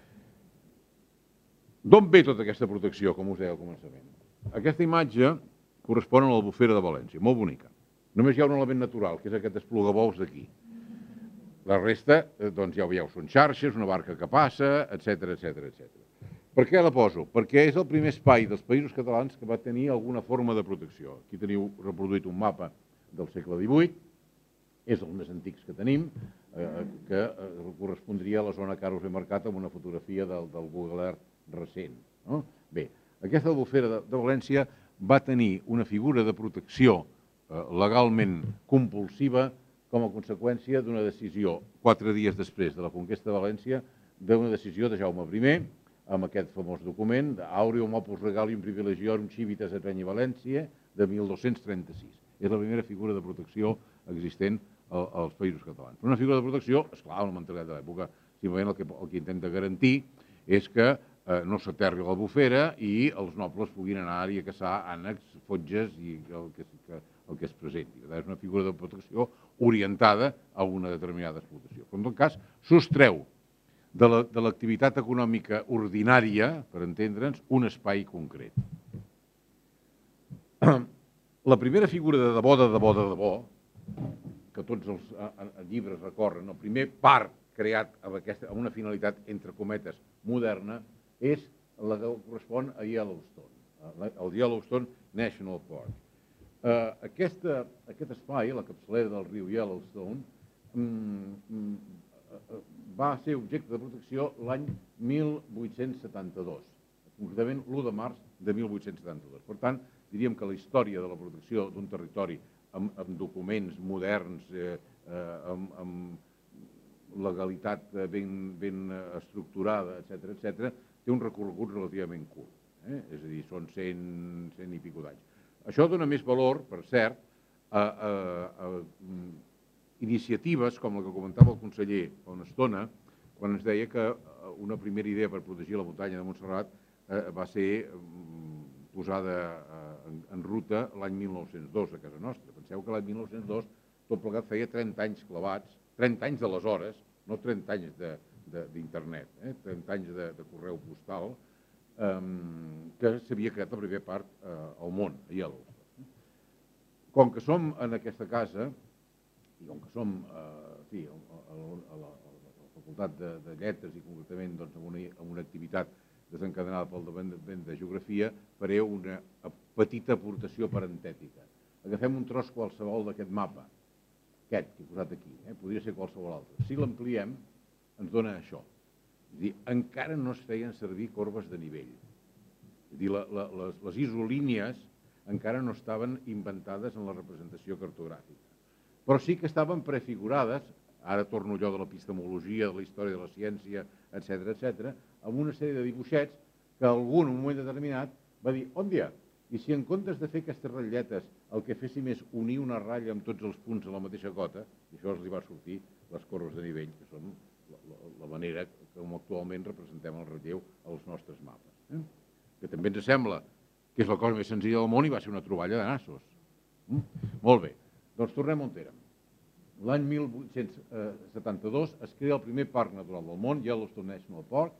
D'on ve tota aquesta protecció, com us deia al començament? Aquesta imatge correspon a l'Albufera de València, molt bonica. Només hi ha un element natural, que és aquest esplugabous d'aquí. La resta, doncs ja ho veieu, són xarxes, una barca que passa, etcètera, etcètera, etcètera. Per què la poso? Perquè és el primer espai dels països catalans que va tenir alguna forma de protecció. Aquí teniu reproduït un mapa del segle divuit, és el més antics que tenim, eh, que eh, correspondria a la zona que ara us he marcat amb una fotografia del, del Google Earth recent. No? Bé, aquesta Albufera de, de València va tenir una figura de protecció eh, legalment compulsiva com a conseqüència d'una decisió, quatre dies després de la conquesta de València, d'una decisió de Jaume primer, amb aquest famós document, d'Aureum Opus Regalium Privilegiorum Civitas et Regni València, de mil dos-cents trenta-sis. És la primera figura de protecció existent als països catalans. Una figura de protecció, esclar, la mentalitat de l'època, simplement el que, el que intenta garantir és que eh, no s'aterri l'Albufera i els nobles puguin anar-hi a caçar ànecs, fotges i el que, el que es presenti. És una figura de protecció orientada a una determinada explotació. Però en tot cas, sostreu de l'activitat econòmica ordinària, per entendre'ns, un espai concret. La primera figura de debò, de debò, de debò, que tots els llibres recorren, el primer parc creat amb, aquesta, amb una finalitat, entre cometes, moderna, és la que correspon a Yellowstone, el Yellowstone National Park. Uh, aquesta, aquest espai, la capçalera del riu Yellowstone, mm, va ser objecte de protecció l'any mil vuit-cents setanta-dos, concretament l'u de març de mil vuit-cents setanta-dos. Per tant, diríem que la història de la protecció d'un territori amb, amb documents moderns, eh, amb legalitat ben estructurada, etcètera, etcètera, té un recorregut relativament curt. És a dir, són cent i pico d'anys. Això dona més valor, per cert, a iniciatives com la que comentava el conseller fa una estona, quan ens deia que una primera idea per protegir la muntanya de Montserrat va ser posada en ruta l'any mil nou-cents dos a casa nostra. Penseu que l'any mil nou-cents dos tot plegat feia trenta anys clavats, trenta anys d'aleshores, no trenta anys d'internet, trenta anys de correu postal, que s'havia creat la primera part al món, a Yellowstone. Com que som en aquesta casa, i com que som a la Facultat de Lletres i concretament en una activitat desencadenada pel Departament de Geografia, faré una petita aportació parentètica. Agafem un tros qualsevol d'aquest mapa, aquest que he posat aquí, podria ser qualsevol altre. Si l'ampliem, ens dona això. És a dir, encara no es feien servir corbes de nivell. És a dir, les isolínies encara no estaven inventades en la representació cartogràfica. Però sí que estaven prefigurades, ara torno allò de l'epistemologia, de la història de la ciència, etcètera, etcètera, amb una sèrie de dibuixets que algú en un moment determinat va dir, òndia, i si en comptes de fer aquestes ratlletes el que féssim és unir una ratlla amb tots els punts a la mateixa cota, i això els va sortir les corbes de nivell, que són la manera com actualment representem el relleu als nostres mapes. Que també ens sembla que és la cosa més senzilla del món i va ser una troballa de nassos. Molt bé, doncs tornem on érem. L'any mil vuit-cents setanta-dos es crea el primer parc natural del món, Yellowstone National Park.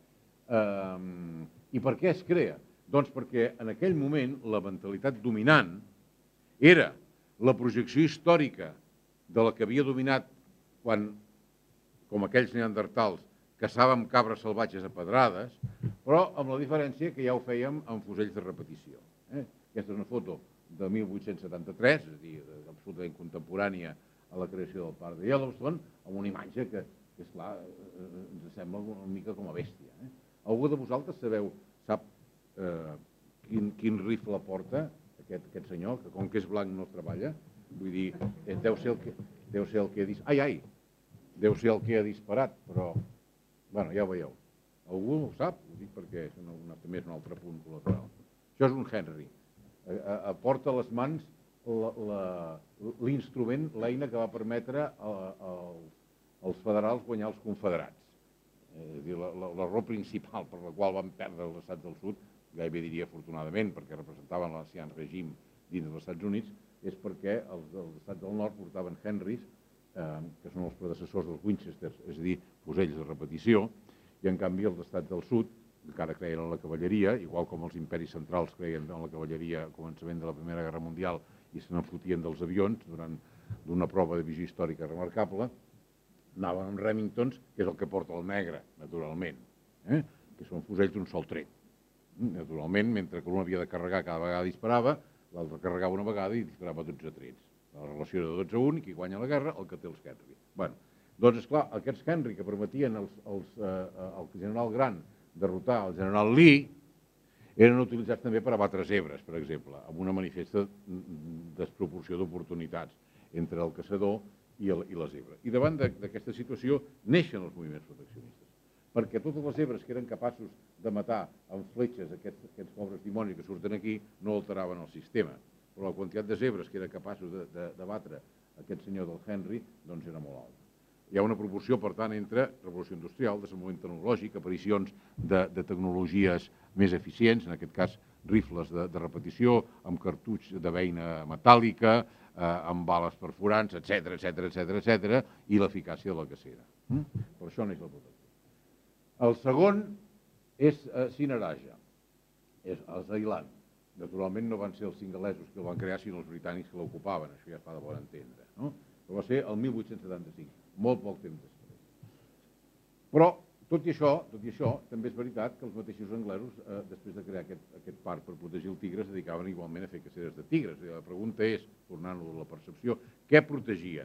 I per què es crea? Doncs perquè en aquell moment la mentalitat dominant era la projecció històrica de la que havia dominat quan, com aquells neandertals, caçàvem cabres salvatges a pedrades, però amb la diferència que ja ho fèiem amb fusells de repetició. Aquesta és una foto de mil vuit-cents setanta-tres, és a dir, absolutament contemporània a la creació del parc de Yellowstone, amb una imatge que, esclar, ens sembla una mica com a bèstia. Algú de vosaltres sabeu, sap quin rifle porta aquest senyor, que com que és blanc no treballa? Vull dir, deu ser el que ha disparat. Ai, ai, deu ser el que ha disparat, però, bueno, ja ho veieu. Algú ho sap? Ho dic perquè també és un altre punt col·lateral. Això és un Henry. Porta a les mans l'instrument, l'eina que va permetre als federals guanyar els confederats. És a dir, la raó principal per la qual van perdre els estats del sud, gairebé diria afortunadament, perquè representaven l'ancian règim dins dels Estats Units, és perquè els estats del nord portaven Henrys, que són els predecessors dels Winchesters, és a dir, fusells de repetició, i en canvi els estats del sud encara creien en la cavalleria, igual com els imperis centrals creien en la cavalleria al començament de la Primera Guerra Mundial i se n'enfotien dels avions durant una prova de visió històrica remarcable, anaven amb Remingtons, que és el que porta el negre, naturalment, que són fusells d'un sol tret. Naturalment, mentre que un havia de carregar cada vegada disparava, l'altre carregava una vegada i disparava dotze trets. La relació era de dotze a un i qui guanya la guerra, el que té els Henry. Bé, doncs, esclar, aquests Henry que permetien al general Grant derrotar el general Lee eren utilitzats també per abatre zebres, per exemple, amb una manifesta desproporció d'oportunitats entre el caçador i la zebra. I davant d'aquesta situació neixen els moviments proteccionistes, perquè totes les zebres que eren capaços de matar amb fletxes aquests pobres dimonis que surten aquí no alteraven el sistema, però la quantitat de zebres que eren capaços de batre aquest senyor del Henry doncs era molt alta. Hi ha una proporció, per tant, entre revolució industrial, desenvolupament tecnològic, aparicions de tecnologies més eficients, en aquest cas rifles de repetició, amb cartutx de beina metàl·lica, amb bales perforants, etcètera, etcètera, etcètera, i l'eficàcia de la cacera. Per això neix la protecció. El segon és Sinaraja, és el Ceilan. Naturalment no van ser els singalesos que el van crear, sinó els britànics que l'ocupaven, això ja fa de bon entendre. Però va ser el mil vuit-cents setanta-cinc. Molt poc temps després. Però, tot i això, tot i això, també és veritat que els mateixos anglesos, després de crear aquest parc per protegir el tigre, es dedicaven igualment a fer caceres de tigres. La pregunta és, tornant-ho a la percepció, què protegien?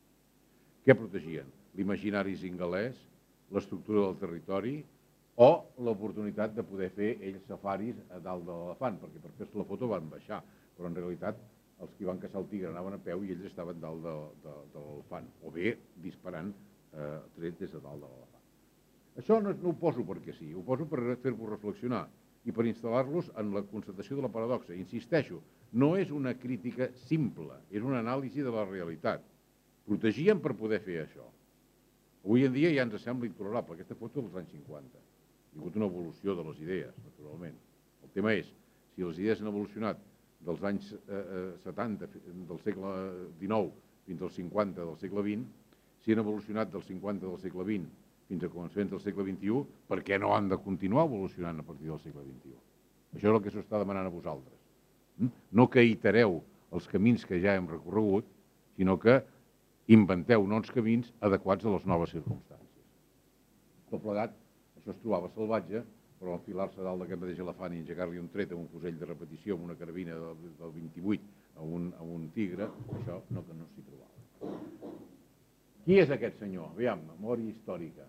Què protegien? L'imaginari singalès, l'estructura del territori o l'oportunitat de poder fer ells safaris a dalt de l'elefant, perquè per fer-se la foto van baixar, però en realitat els que van caçar el tigre anaven a peu i ells estaven dalt de, de, de l'elefant, o bé disparant eh, tret des de dalt de l'elefant. Això no, no ho poso perquè sí, ho poso per fer-vos reflexionar i per instal·lar-los en la constatació de la paradoxa. Insisteixo, no és una crítica simple, és una anàlisi de la realitat. Protegíem per poder fer això. Avui en dia ja ens sembla intolerable. Aquesta foto dels anys cinquanta. Hi ha hagut una evolució de les idees, naturalment. El tema és, si les idees han evolucionat dels anys eh, setanta, del segle dinou, fins als cinquanta del segle vint, si han evolucionat dels cinquanta del segle vint fins a començaments del segle vint-i-u, per què no han de continuar evolucionant a partir del segle vint-i-u? Això és el que s'està demanant a vosaltres. No que itereu els camins que ja hem recorregut, sinó que inventeu nous camins adequats a les noves circumstàncies. Tot plegat, això es trobava salvatge, però enfilar-se dalt d'aquest mateix elefant i engegar-li un tret amb un fusell de repetició, amb una carabina del, del vint-i-vuit a un, a un tigre, això no que no s'hi trobava. Qui és aquest senyor? Aviam, memòria històrica.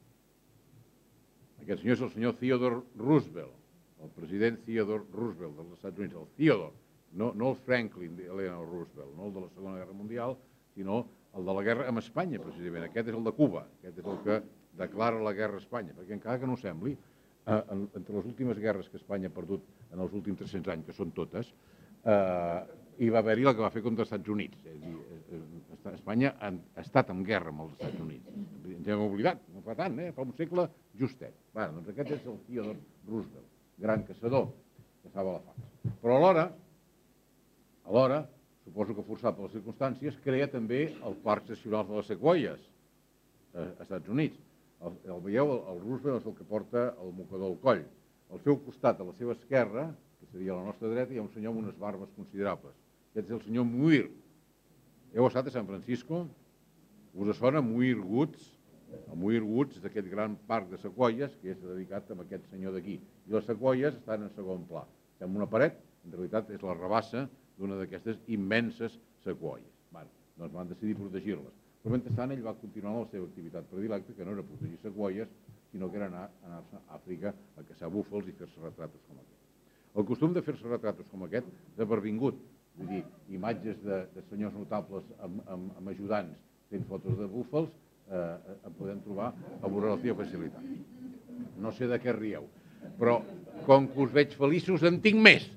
Aquest senyor és el senyor Theodore Roosevelt, el president Theodore Roosevelt dels Estats Units, el Theodore, no, no el Franklin Delano Roosevelt, no el de la Segona Guerra Mundial, sinó el de la guerra amb Espanya, precisament. Aquest és el de Cuba, aquest és el que declara la guerra a Espanya, perquè encara que no sembli, eh, entre les últimes guerres que Espanya ha perdut en els últims tres-cents anys, que són totes, eh, hi va haver-hi la que va fer contra els Estats Units. És a dir, Espanya ha estat en guerra amb els Estats Units. Ens hem oblidat, no fa tant, eh? Fa un segle justet. Bé, doncs aquest és el Theodore Roosevelt, gran caçador, caçava elefants. Però alhora, alhora, suposo que forçat per les circumstàncies, crea també el Parc Nacional de les Sequoies, als Estats Units. El, el veieu, el, el Roosevelt és el que porta el mocador al coll. Al seu costat, a la seva esquerra, que seria a la nostra dreta, hi ha un senyor amb unes barbes considerables. Aquest és el senyor Muir. Heu estat a San Francisco? Us sona Muir Woods? El Muir Woods és aquest gran parc de sequoies que és dedicat a aquest senyor d'aquí. I les sequoies estan en segon pla. Estem en una paret, en realitat és la rabassa d'una d'aquestes immenses sequoies. Bé, doncs van decidir protegir-les. Però mentrestant ell va continuar amb la seva activitat predilecta, que no era protegir sequoies, sinó que era anar-se a Àfrica a caçar búfals i fer-se retratos com aquest. El costum de fer-se retratos com aquest és pervingut. Vull dir, imatges de, de senyors notables amb, amb, amb ajudants fent fotos de búfals eh, en podem trobar amb una relativa facilitat. No sé de què rieu, però com que us veig feliços en tinc més.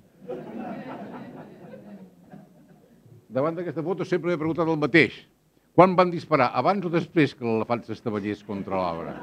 Davant d'aquesta foto sempre he preguntat el mateix. Quan van disparar? Abans o després que l'elefant s'estavellés contra l'arbre?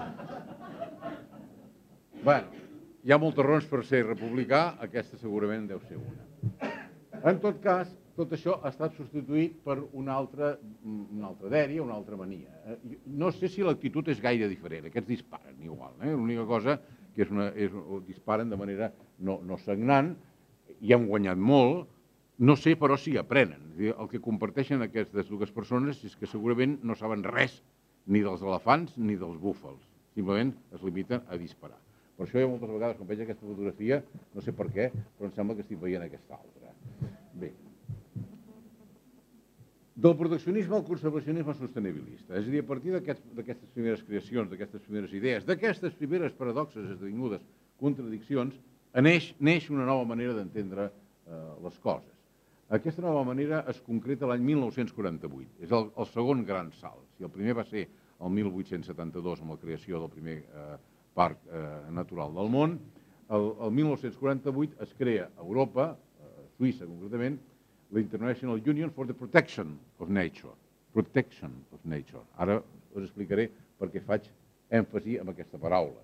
Bé, hi ha moltes raons per ser republicà, aquesta segurament deu ser una. En tot cas, tot això ha estat substituït per una altra, una altra dèria, una altra mania. No sé si l'actitud és gaire diferent, aquests disparen igual. Eh? L'única cosa que és una, és, disparen de manera no, no sagnant, i han guanyat molt, no sé però si aprenen. El que comparteixen aquestes dues persones és que segurament no saben res ni dels elefants ni dels búfals, simplement es limiten a disparar. Per això jo moltes vegades, quan veig aquesta fotografia, no sé per què, però em sembla que estic veient aquesta altra. Bé. Del proteccionisme al conservacionisme sostenibilista. És a dir, a partir d'aquestes primeres creacions, d'aquestes primeres idees, d'aquestes primeres paradoxes esdevingudes, contradiccions, neix, neix una nova manera d'entendre eh, les coses. Aquesta nova manera es concreta l'any mil nou-cents quaranta-vuit. És el, el segon gran salt. Si el primer va ser el mil vuit-cents setanta-dos amb la creació del primer eh, parc eh, natural del món, el, el mil nou-cents quaranta-vuit es crea a Europa, a Suïssa concretament, la International Union for the Protection of Nature. Protection of Nature. Ara us explicaré per què faig èmfasi en aquesta paraula.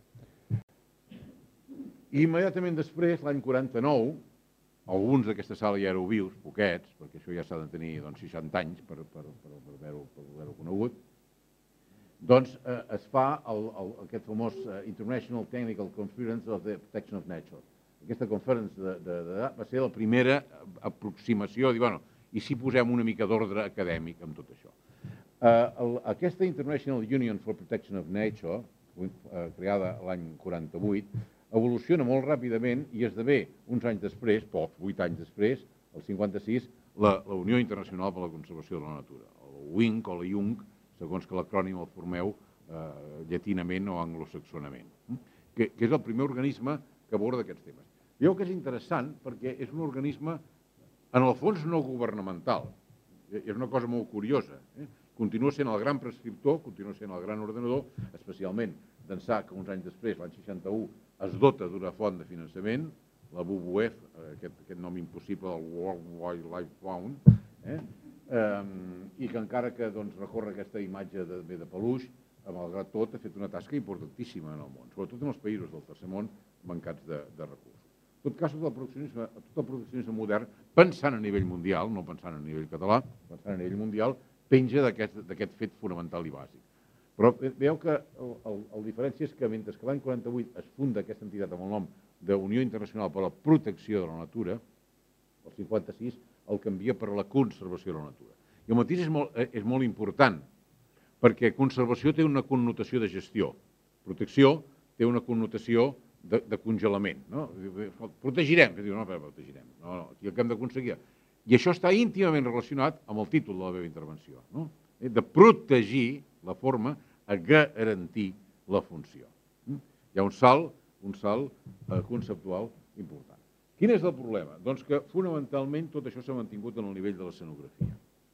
I immediatament després, l'any quaranta-nou, alguns d'aquesta sala ja éreu vius, poquets, perquè això ja s'ha de tenir doncs, seixanta anys per, per, per, per haver-ho haver conegut, doncs eh, es fa el, el, aquest famós uh, International Technical Conference of the Protection of Nature. Aquesta conferència de, de, de, va ser la primera aproximació, dir, bueno, i si posem una mica d'ordre acadèmic amb tot això. Eh, el, aquesta International Union for Protection of Nature, eh, creada l'any quaranta-vuit, evoluciona molt ràpidament i esdevé uns anys després, pocs, vuit anys després, el cinquanta-sis, la, la Unió Internacional per a la Conservació de la Natura, el U I N C o la I U N C, segons que l'acrònim el formeu eh, llatinament o anglosaxonament, que, que és el primer organisme que aborda aquests temes. Veieu que és interessant perquè és un organisme en el fons no governamental. És una cosa molt curiosa. Continua sent el gran prescriptor, continua sent el gran ordenador, especialment d'ençà que uns anys després, l'any seixanta-u, es dota d'una font de finançament, la W W F, aquest nom impossible del World Wildlife Fund, i que encara que recorre aquesta imatge de peluix, malgrat tot, ha fet una tasca importantíssima en el món, sobretot en els països del tercer món mancats de recursos. En tot cas, tot el proteccionisme modern, pensant a nivell mundial, no pensant a nivell català, pensant a nivell mundial, penja d'aquest fet fonamental i bàsic. Però veieu que la diferència és que mentre que l'any quaranta-vuit es funda aquesta entitat amb el nom de Unió Internacional per a la Protecció de la Natura, el cinquanta-sis el canvia per la conservació de la natura. I el mateix és molt important, perquè conservació té una connotació de gestió, protecció té una connotació de congelament. Protegirem, que diu, no, protegirem, aquí el que hem d'aconseguir. I això està íntimament relacionat amb el títol de la meva intervenció, de protegir la forma a garantir la funció. Hi ha un salt, un salt conceptual important. Quin és el problema? Doncs que fonamentalment tot això s'ha mantingut en el nivell de l'escenografia.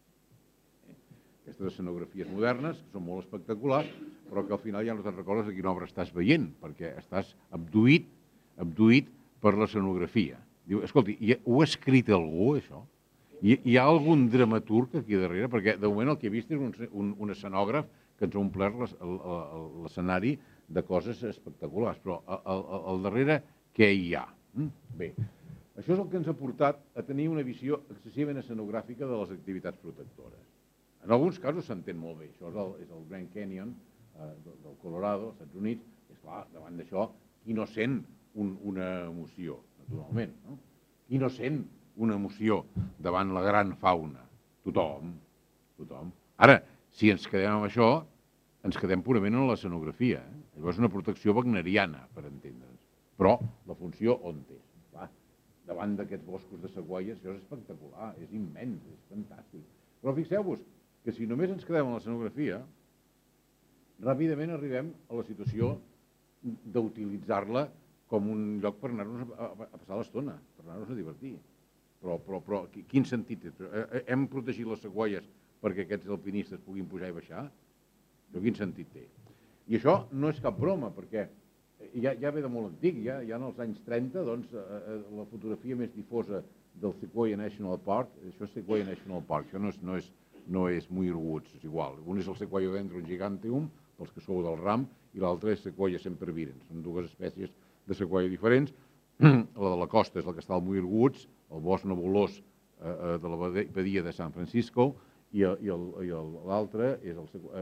Aquestes escenografies modernes, que són molt espectaculars, però que al final ja no te'n recordes de quina obra estàs veient, perquè estàs abduït, abduït per l'escenografia. Diu, escolti, ho ha escrit algú, això? Hi ha algun dramaturg aquí darrere? Perquè de moment el que he vist és un escenògraf que ens ha omplert l'escenari de coses espectaculars, però al darrere què hi ha? Bé, això és el que ens ha portat a tenir una visió excessivament escenogràfica de les activitats protectores. En alguns casos s'entén molt bé. Això és el Grand Canyon del Colorado, als Estats Units. És clar, davant d'això, qui no sent una emoció, naturalment? Qui no sent una emoció davant la gran fauna? Tothom. Tothom. Ara, si ens quedem amb això, ens quedem purament en l'escenografia. Llavors és una protecció wagneriana, per entendre'ns. Però la funció on és? Davant d'aquests boscos de sequoies, això és espectacular, és immens, és fantàstic. Però fixeu-vos que si només ens quedem en l'escenografia, ràpidament arribem a la situació d'utilitzar-la com un lloc per anar-nos a passar l'estona, per anar-nos a divertir. Però quin sentit té? Hem protegit les sequoies perquè aquests alpinistes puguin pujar i baixar? Això quin sentit té? I això no és cap broma, perquè ja ve de molt antic, ja en els anys trenta, la fotografia més difosa del Sequoia National Park, això és Sequoia National Park, això no és Muir Woods, és igual. Un és el Sequoiadendron giganteum, pels que sou del ram, i l'altre és Sequoia sempervirens. Són dues espècies de sequoia diferents. La de la costa és la que està al Muir Woods, el bosc nebulós de la badia de San Francisco, i l'altre és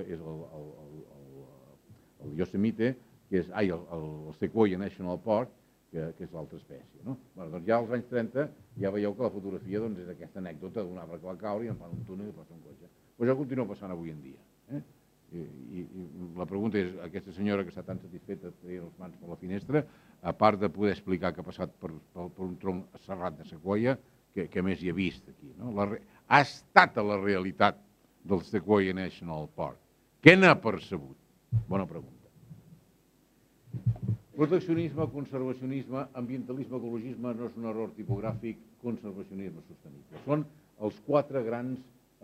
el Yosemite, que és el Sequoia National Park, que és l'altra espècie. Doncs ja als anys trenta ja veieu que la fotografia és aquesta anècdota d'un arbre que va caure i en fan un túnel i passa un cotxe. Però això continua passant avui en dia. I la pregunta és, aquesta senyora que està tan satisfeta de tenir les mans per la finestra, a part de poder explicar que ha passat per un tronc serrat de sequoia, què més hi ha vist aquí? Ha estat a la realitat del Sequoia National Park. Què n'ha percebut? Bona pregunta. Proteccionisme, conservacionisme, ambientalisme, ecologisme no és un error tipogràfic, conservacionisme sostenible. Són els quatre grans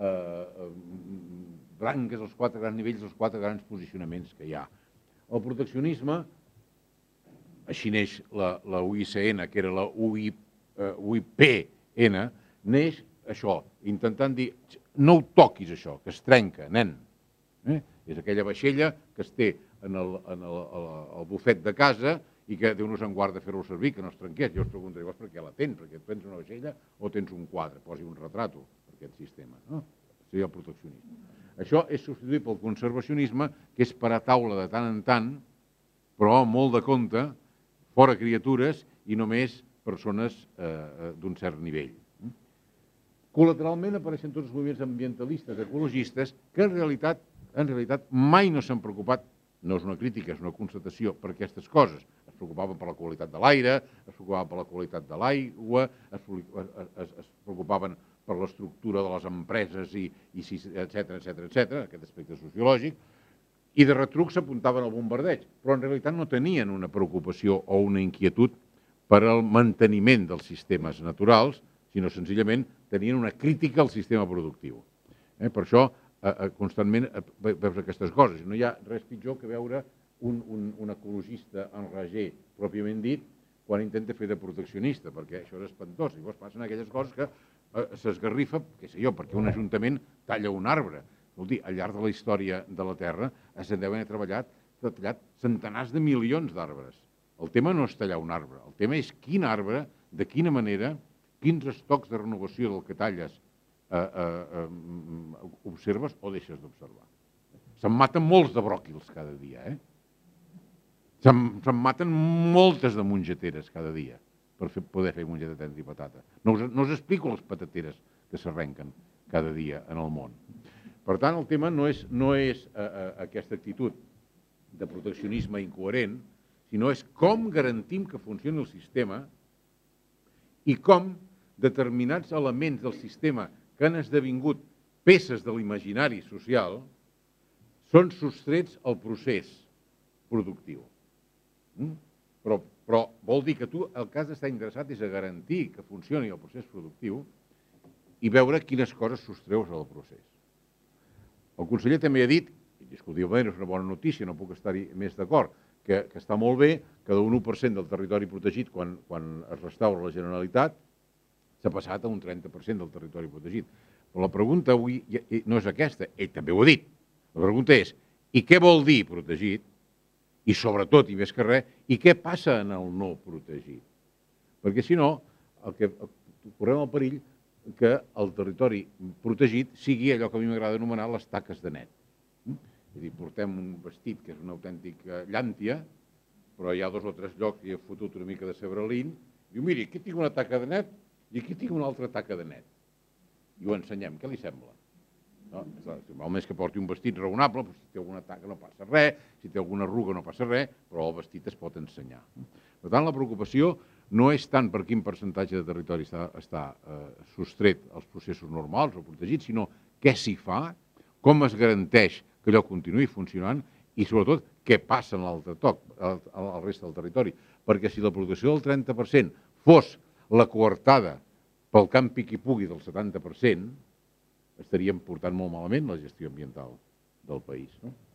branques, els quatre grans nivells, els quatre grans posicionaments que hi ha. El proteccionisme, així neix la U I C N, que era la U I P N, neix això, intentant dir, no ho toquis això, que es trenca, nen. És aquella vaixella que es té en el bufet de casa i que Déu nos en guarda fer-lo servir, que no es trenqués. Jo us pregunto, llavors per què la tens? Perquè tens una vaixella o tens un quadre? Posi un retrato per aquest sistema. Seria el proteccionisme. Això és substituït pel conservacionisme, que és per a taula de tant en tant, però molt de compte, fora criatures i només persones d'un cert nivell. Col·lateralment apareixen tots els moviments ambientalistes, ecologistes, que en realitat en realitat mai no s'han preocupat, no és una crítica, és una constatació, per aquestes coses. Es preocupaven per la qualitat de l'aire, es preocupaven per la qualitat de l'aigua, es preocupaven per l'estructura de les empreses, etcètera, etcètera, etcètera, aquest aspecte sociològic, i de retruc s'apuntaven al bombardeig, però en realitat no tenien una preocupació o una inquietud per al manteniment dels sistemes naturals, sinó senzillament tenien una crítica al sistema productiu. Per això, constantment veus aquestes coses. No hi ha res pitjor que veure un ecologista enrager, pròpiament dit, quan intenta fer de proteccionista, perquè això és espantós. Llavors passen aquelles coses que s'esgarrifa, què sé jo, perquè un ajuntament talla un arbre. Vol dir, al llarg de la història de la Terra es deuen haver treballat, tallat centenars de milions d'arbres. El tema no és tallar un arbre, el tema és quin arbre, de quina manera, quins estocs de renovació del que talles observes o deixes d'observar. Se'n maten molts de bròquils cada dia, eh? Se'n maten moltes de mongeteres cada dia per poder fer mongetetes i patata. No us explico les patateres que s'arrenquen cada dia en el món. Per tant, el tema no és aquesta actitud de proteccionisme incoherent, sinó és com garantim que funcioni el sistema i com determinats elements del sistema que han esdevingut peces de l'imaginari social són sostrets al procés productiu. Però vol dir que tu el que has d'estar interessat és a garantir que funcioni el procés productiu i veure quines coses sostreus al procés. El conseller també ha dit, i discutiblement és una bona notícia, no puc estar-hi més d'acord, que està molt bé que d'un u per cent del territori protegit, quan es restaura la Generalitat, s'ha passat a un trenta per cent del territori protegit. Però la pregunta avui no és aquesta, ell també ho ha dit. La pregunta és, i què vol dir protegit? I sobretot, i més que res, i què passa en el no protegit? Perquè si no, correm el perill que el territori protegit sigui allò que a mi m'agrada anomenar les taques de net. És a dir, portem un vestit que és una autèntica llàntia, però hi ha dos o tres llocs que hi ha fotut una mica de cebrelín, diu, miri, aquí tinc una taca de net i aquí tinc una altra taca de net. I ho ensenyem, què li sembla? Almenys que porti un vestit raonable, si té alguna taca no passa res, si té alguna arruga no passa res, però el vestit es pot ensenyar. Per tant, la preocupació no és tant per quin percentatge de territori està sostret als processos normals o protegits, sinó què s'hi fa, com es garanteix que allò continuï funcionant i, sobretot, què passa en l'altre toc, al resta del territori. Perquè si la producció del trenta per cent fos la coartada pel camp piqui-pugui del setanta per cent, estaríem portant molt malament la gestió ambiental del país.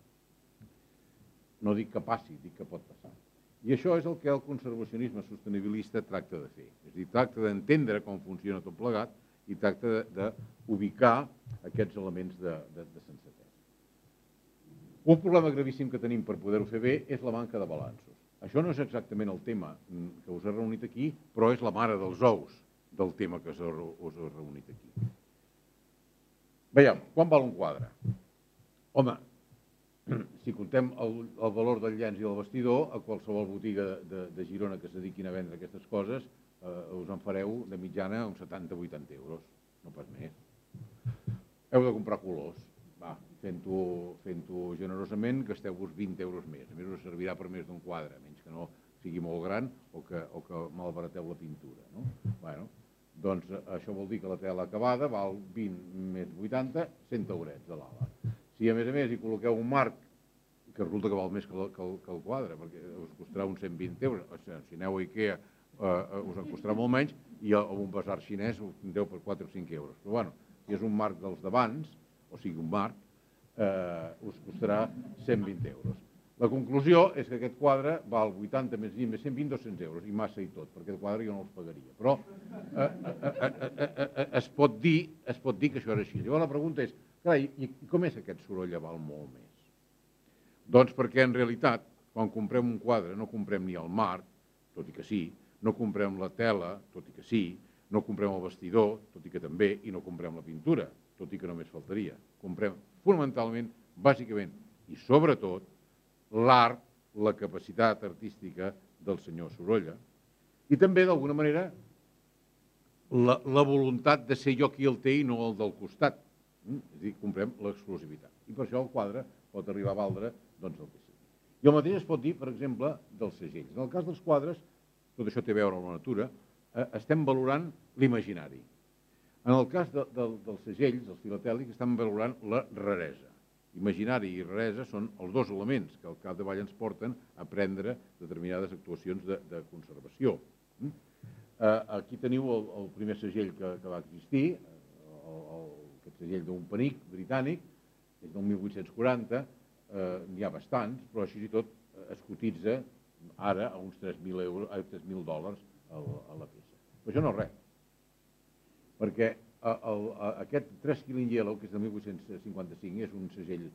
No dic que passi, dic que pot passar. I això és el que el conservacionisme sostenibilista tracta de fer. És a dir, tracta d'entendre com funciona tot plegat i tracta d'ubicar aquests elements de sensatesa. Un problema gravíssim que tenim per poder-ho fer bé és la manca de balanços. Això no és exactament el tema que us he reunit aquí, però és la mare dels ous del tema que us he reunit aquí. Veiem, quan val un quadre? Home, si contem el valor del llenç i del vestidor, a qualsevol botiga de Girona que es dediquin a vendre aquestes coses, us en fareu de mitjana uns setanta a vuitanta euros, no pas més. Heu de comprar colors. Va, fent-ho generosament, gasteu-vos vint euros més. A més, us servirà per més d'un quadre, menys que no sigui molt gran o que malbarateu la pintura. Bé, doncs això vol dir que la tela acabada val vint més vuitanta, cent eurets de l'ala. Si a més a més hi col·loqueu un marc, que resulta que val més que el quadre, perquè us costarà uns cent vint euros, si aneu a Ikea us en costarà molt menys, i a un basar xinès us tindreu per quatre o cinc euros. Però bueno, si és un marc dels d'abans, o sigui un marc, us costarà cent vint euros. La conclusió és que aquest quadre val vuitanta més vint més cent vint, dos-cents euros, i massa i tot, perquè el quadre jo no els pagaria. Però es pot dir que això és així. Llavors la pregunta és, carai, i com és que aquest soroll val molt més? Doncs perquè en realitat, quan comprem un quadre, no comprem ni el marc, tot i que sí, no comprem la tela, tot i que sí, no comprem el vestidor, tot i que també, i no comprem la pintura, tot i que només faltaria. Comprem fonamentalment, bàsicament i sobretot, l'art, la capacitat artística del senyor Sorolla i també, d'alguna manera, la voluntat de ser jo qui el té i no el del costat. És a dir, comprem l'exclusivitat. I per això el quadre pot arribar a valdre el que sigui. I el mateix es pot dir, per exemple, dels segells. En el cas dels quadres, tot això té a veure amb la natura, estem valorant l'imaginari. En el cas dels segells, dels filatèlics, estem valorant la raresa. Imaginari i raresa són els dos elements que al capdavall ens porten a prendre determinades actuacions de conservació. Aquí teniu el primer segell que va existir, aquest segell d'un penic britànic, és del mil vuit-cents quaranta, n'hi ha bastants, però així i tot es cotitza ara a uns tres mil dòlars a la peça. Però això no és res, perquè aquest tres Killing Yellow, que és de mil vuit-cents cinquanta-cinc, és un segell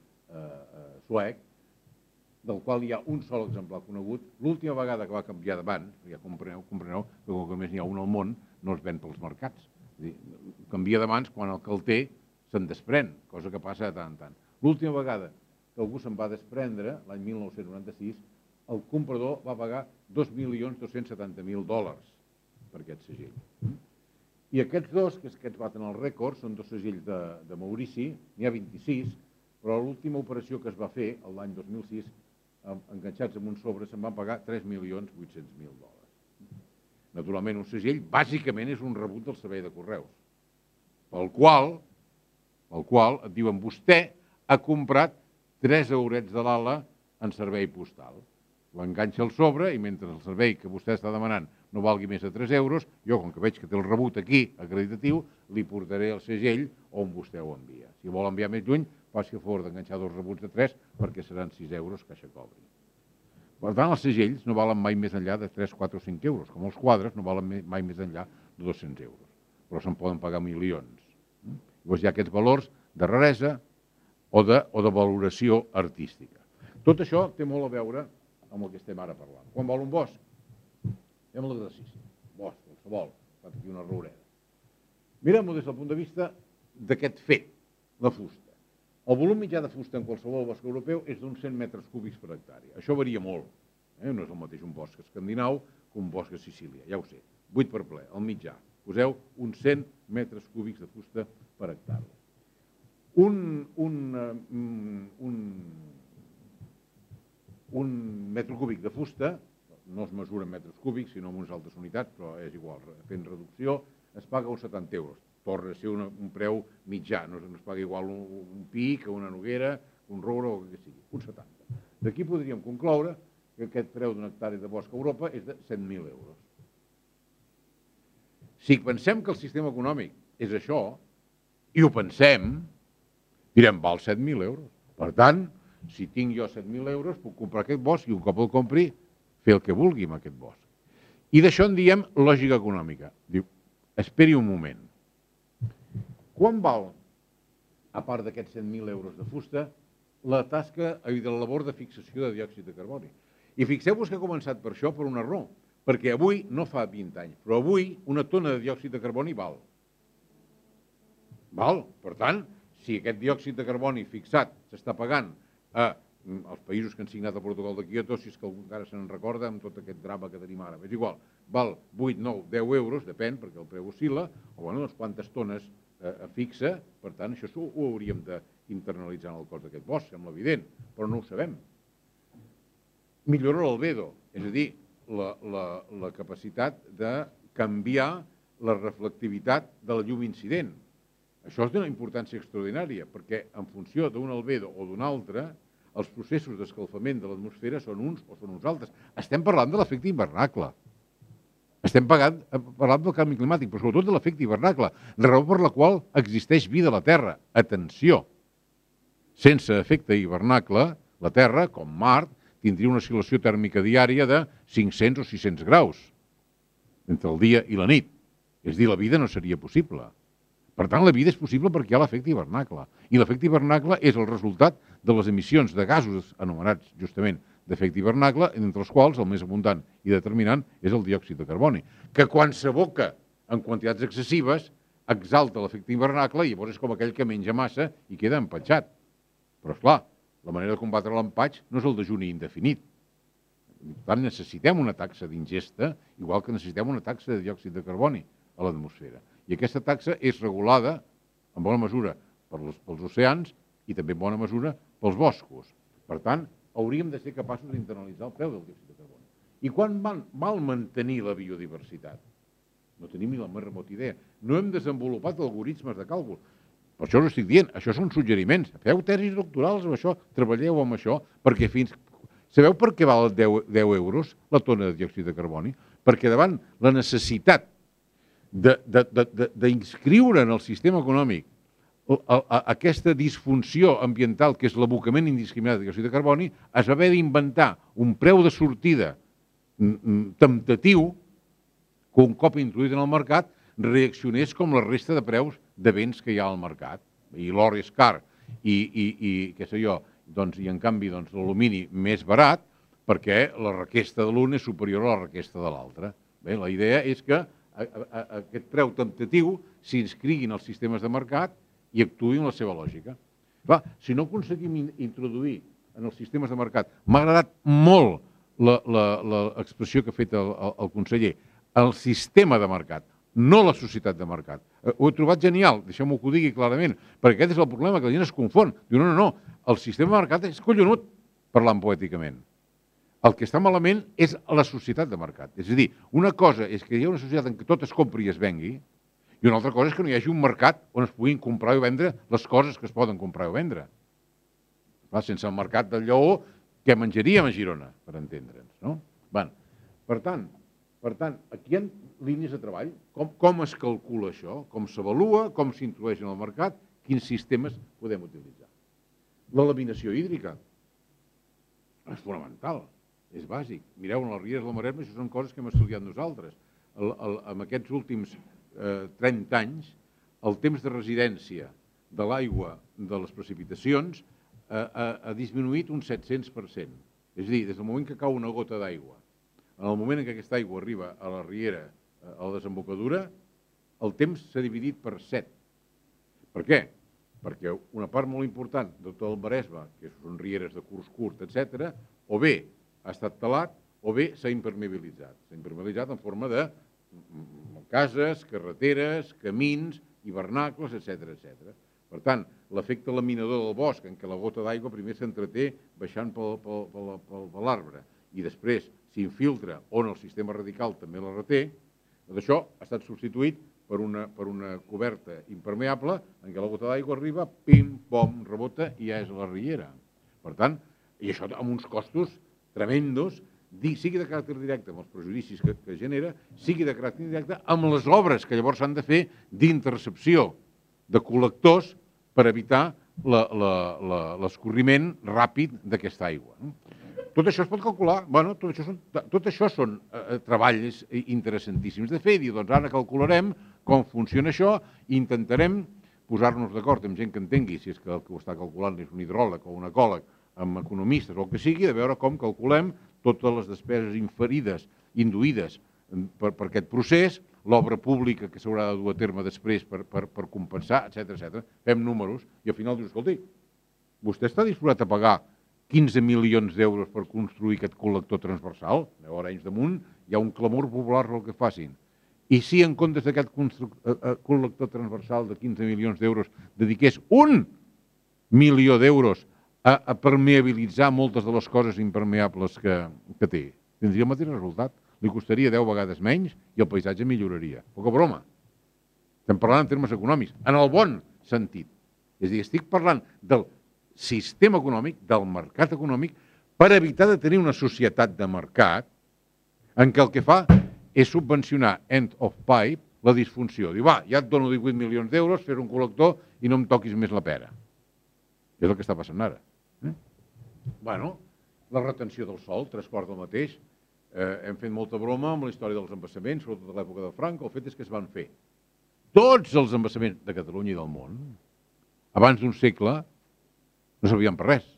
suec, del qual hi ha un sol exemplar conegut. L'última vegada que va canviar de mans, ja compreneu, compreneu que com que només n'hi ha un al món, no es ven pels mercats. Canvia de mans quan el que el té se'n desprèn, cosa que passa de tant en tant. L'última vegada que algú se'n va desprendre, l'any mil nou-cents noranta-sis, el comprador va pagar dos milions dos-cents setanta mil dòlars per aquest segell. I aquests dos, que aquests baten el rècord, són dos segells de Maurici, n'hi ha vint-i-sis, però l'última operació que es va fer, l'any dos mil sis, enganxats amb un sobre, se'n van pagar tres milions vuit-cents mil dòlars. Naturalment, un segell, bàsicament, és un rebut del servei de correus, pel qual, pel qual et diuen, vostè ha comprat tres eurets de l'ala en servei postal. L'enganxa al sobre i mentre el servei que vostè està demanant no valgui més de tres euros, jo, com que veig que té el rebut aquí, acreditatiu, li portaré el segell on vostè ho envia. Si vol enviar més lluny, faci el favor d'enganxar dos rebuts de tres perquè seran sis euros que això cobri. Per tant, els segells no valen mai més enllà de tres, quatre o cinc euros, com els quadres no valen mai més enllà de dos-cents euros, però se'n poden pagar milions. Llavors hi ha aquests valors de raresa o de valoració artística. Tot això té molt a veure amb el que estem ara parlant. Quan vol un bosc? Fem l'exercici. Bosc, qualsevol. Fa aquí una roureda. Mirem-ho des del punt de vista d'aquest fet, la fusta. El volum mitjà de fusta en qualsevol bosc europeu és d'uns cent metres cúbics per hectàrea. Això varia molt. No és el mateix un bosc escandinau que un bosc a Sicília, ja ho sé. vuit per ple, el mitjà. Poseu uns cent metres cúbics de fusta per hectàrea. Un metre cúbic de fusta, no es mesura en metres cúbics, sinó en unes altres unitats, però és igual, fent reducció, es paga uns setanta euros. Torna a ser un preu mitjà, no es paga igual un pi que una noguera, un roure o el que sigui, un setanta. D'aquí podríem concloure que aquest preu d'una hectàrea de bosc a Europa és de cent mil euros. Si pensem que el sistema econòmic és això, i ho pensem, direm, val set mil euros. Per tant, si tinc jo set mil euros, puc comprar aquest bosc i un cop el compri, fer el que vulgui amb aquest bosc. I d'això en diem lògica econòmica. Diu, esperi un moment. Quan val, a part d'aquests cent mil euros de fusta, la tasca i de la labor de fixació de diòxid de carboni? I fixeu-vos que ha començat per això, per una raó. Perquè avui, no fa vint anys, però avui una tona de diòxid de carboni val. Val? Per tant, si aquest diòxid de carboni fixat s'està pagant als països que han signat el protocol de Kyoto, si és que algú encara se'n recorda amb tot aquest drama que tenim ara, és igual, val vuit, nou, deu euros, depèn, perquè el preu oscil·la, o bueno, doncs quantes tones fixa, per tant, això ho hauríem d'internalitzar en el cost d'aquest bosc, sembla evident, però no ho sabem. Millora l'albedo, és a dir, la capacitat de canviar la reflectivitat de la llum incident. Això és d'una importància extraordinària, perquè en funció d'un albedo o d'un altre, els processos d'escalfament de l'atmosfera són uns o són uns altres. Estem parlant de l'efecte hivernacle. Estem parlant del canvi climàtic, però sobretot de l'efecte hivernacle, raó per la qual existeix vida a la Terra. Atenció! Sense efecte hivernacle, la Terra, com Mart, tindria una oscil·lació tèrmica diària de cinc-cents o sis-cents graus entre el dia i la nit. És a dir, la vida no seria possible. Per tant, la vida és possible perquè hi ha l'efecte hivernacle. I l'efecte hivernacle és el resultat de les emissions de gasos anomenats justament d'efecte hivernacle, entre els quals el més abundant i determinant és el diòxid de carboni, que quan s'aboca en quantitats excessives exalta l'efecte hivernacle i llavors és com aquell que menja massa i queda empatxat. Però, esclar, la manera de combatre l'empatx no és el dejuni indefinit. Per tant, necessitem una taxa d'ingesta, igual que necessitem una taxa de diòxid de carboni a l'atmosfera. I aquesta taxa és regulada, en bona mesura, pels oceans i també en bona mesura pels boscos. Per tant, hauríem de ser capaços d'internalitzar el preu del diòxid de carboni. I quan val mantenir la biodiversitat? No tenim ni la més remota idea. No hem desenvolupat algoritmes de càlcul. Per això us estic dient, això són suggeriments. Feu tesis doctorals amb això, treballeu amb això, perquè fins... Sabeu per què val deu euros la tona de diòxid de carboni? Perquè davant la necessitat d'inscriure en el sistema econòmic aquesta disfunció ambiental, que és l'abocament indiscriminat de diòxid de carboni, es va haver d'inventar un preu de sortida temptatiu que un cop introduït en el mercat reaccionés com la resta de preus de béns que hi ha al mercat. I l'or és car i, què sé jo, i en canvi l'alumini més barat perquè la requesta de l'un és superior a la requesta de l'altre. Bé, la idea és que aquest preu temptatiu s'inscrigui en els sistemes de mercat i actuï en la seva lògica. Clar, si no aconseguim introduir en els sistemes de mercat, m'ha agradat molt l'expressió que ha fet el conseller, el sistema de mercat, no la societat de mercat. Ho he trobat genial, deixeu-m'ho que ho digui clarament, perquè aquest és el problema, que la gent es confon. Diu, no, no, no, el sistema de mercat és collonut, parlant poèticament. El que està malament és la societat de mercat. És a dir, una cosa és que hi ha una societat en què tot es compri i es vengui, i una altra cosa és que no hi hagi un mercat on es puguin comprar i vendre les coses que es poden comprar i vendre. Sense el mercat del Lleó, què menjaríem a Girona, per entendre'ns? Per tant, per tant, aquí hi ha línies de treball. Com es calcula això? Com s'avalua? Com s'introdueix en el mercat? Quins sistemes podem utilitzar? La laminació hídrica és fonamental, és bàsic. Mireu, en les rieres del Maresme, això són coses que hem estudiat nosaltres. En aquests últims trenta anys, el temps de residència de l'aigua de les precipitacions ha disminuït un set-cents per cent. És a dir, des del moment que cau una gota d'aigua, en el moment en què aquesta aigua arriba a la riera, a la desembocadura, el temps s'ha dividit per set. Per què? Perquè una part molt important de tot el Maresme, que són rieres de curs curt, etcètera, o bé ha estat talat o bé s'ha impermeabilitzat. S'ha impermeabilitzat en forma de cases, carreteres, camins, hivernacles, etcètera, etcètera. Per tant, l'efecte laminador del bosc, en què la gota d'aigua primer s'entreté baixant per l'arbre i després s'infiltra on el sistema radical també la reté, això ha estat substituït per una coberta impermeable en què la gota d'aigua arriba, pim, pom, rebota i ja és a la riera. Per tant, i això amb uns costos tremendos, sigui de caràcter directe amb els prejudicis que genera, sigui de caràcter indirecte amb les obres que llavors s'han de fer d'intercepció de col·lectors per evitar l'escorriment ràpid d'aquesta aigua. Tot això es pot calcular. Tot això són treballs interessantíssims de fer. Doncs ara calcularem com funciona això i intentarem posar-nos d'acord amb gent que entengui, si és que el que ho està calculant és un hidròleg o un ecòleg, amb economistes o el que sigui, de veure com calculem totes les despeses inferides, induïdes per aquest procés, l'obra pública que s'haurà de dur a terme després per compensar, etcètera. Fem números i al final dius, escolti, vostè està disposat a pagar quinze milions d'euros per construir aquest col·lector transversal? A Arenys de Munt hi ha un clamor popular pel que facin. I si en comptes d'aquest col·lector transversal de quinze milions d'euros dediqués un milió d'euros a permeabilitzar moltes de les coses impermeables que té, tindria el mateix resultat. Li costaria deu vegades menys i el paisatge milloraria. Poca broma. Estem parlant en termes econòmics, en el bon sentit. És a dir, estic parlant del sistema econòmic, del mercat econòmic, per evitar de tenir una societat de mercat en què el que fa és subvencionar end of pipe la disfunció. Diu, va, ja et dono divuit milions d'euros, fes un col·lector i no em toquis més la pera. És el que està passant ara. Bueno, la retenció del sòl, tres quarts del mateix. Hem fet molta broma amb la història dels embassaments, sobretot a l'època de Franco. El fet és que es van fer tots els embassaments de Catalunya i del món, abans d'un segle, no servien per res.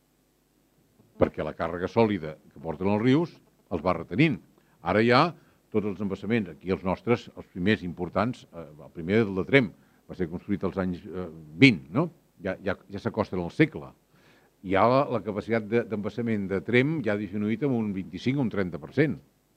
Perquè la càrrega sòlida que porten els rius els va retenint. Ara hi ha tots els embassaments, aquí els nostres, els primers importants, el primer del de Tremp, va ser construït als anys vint, no? Ja s'acosten al segle. Ja la capacitat d'embassament de Tremp ja ha disminuït en un vint-i-cinc o un trenta per cent.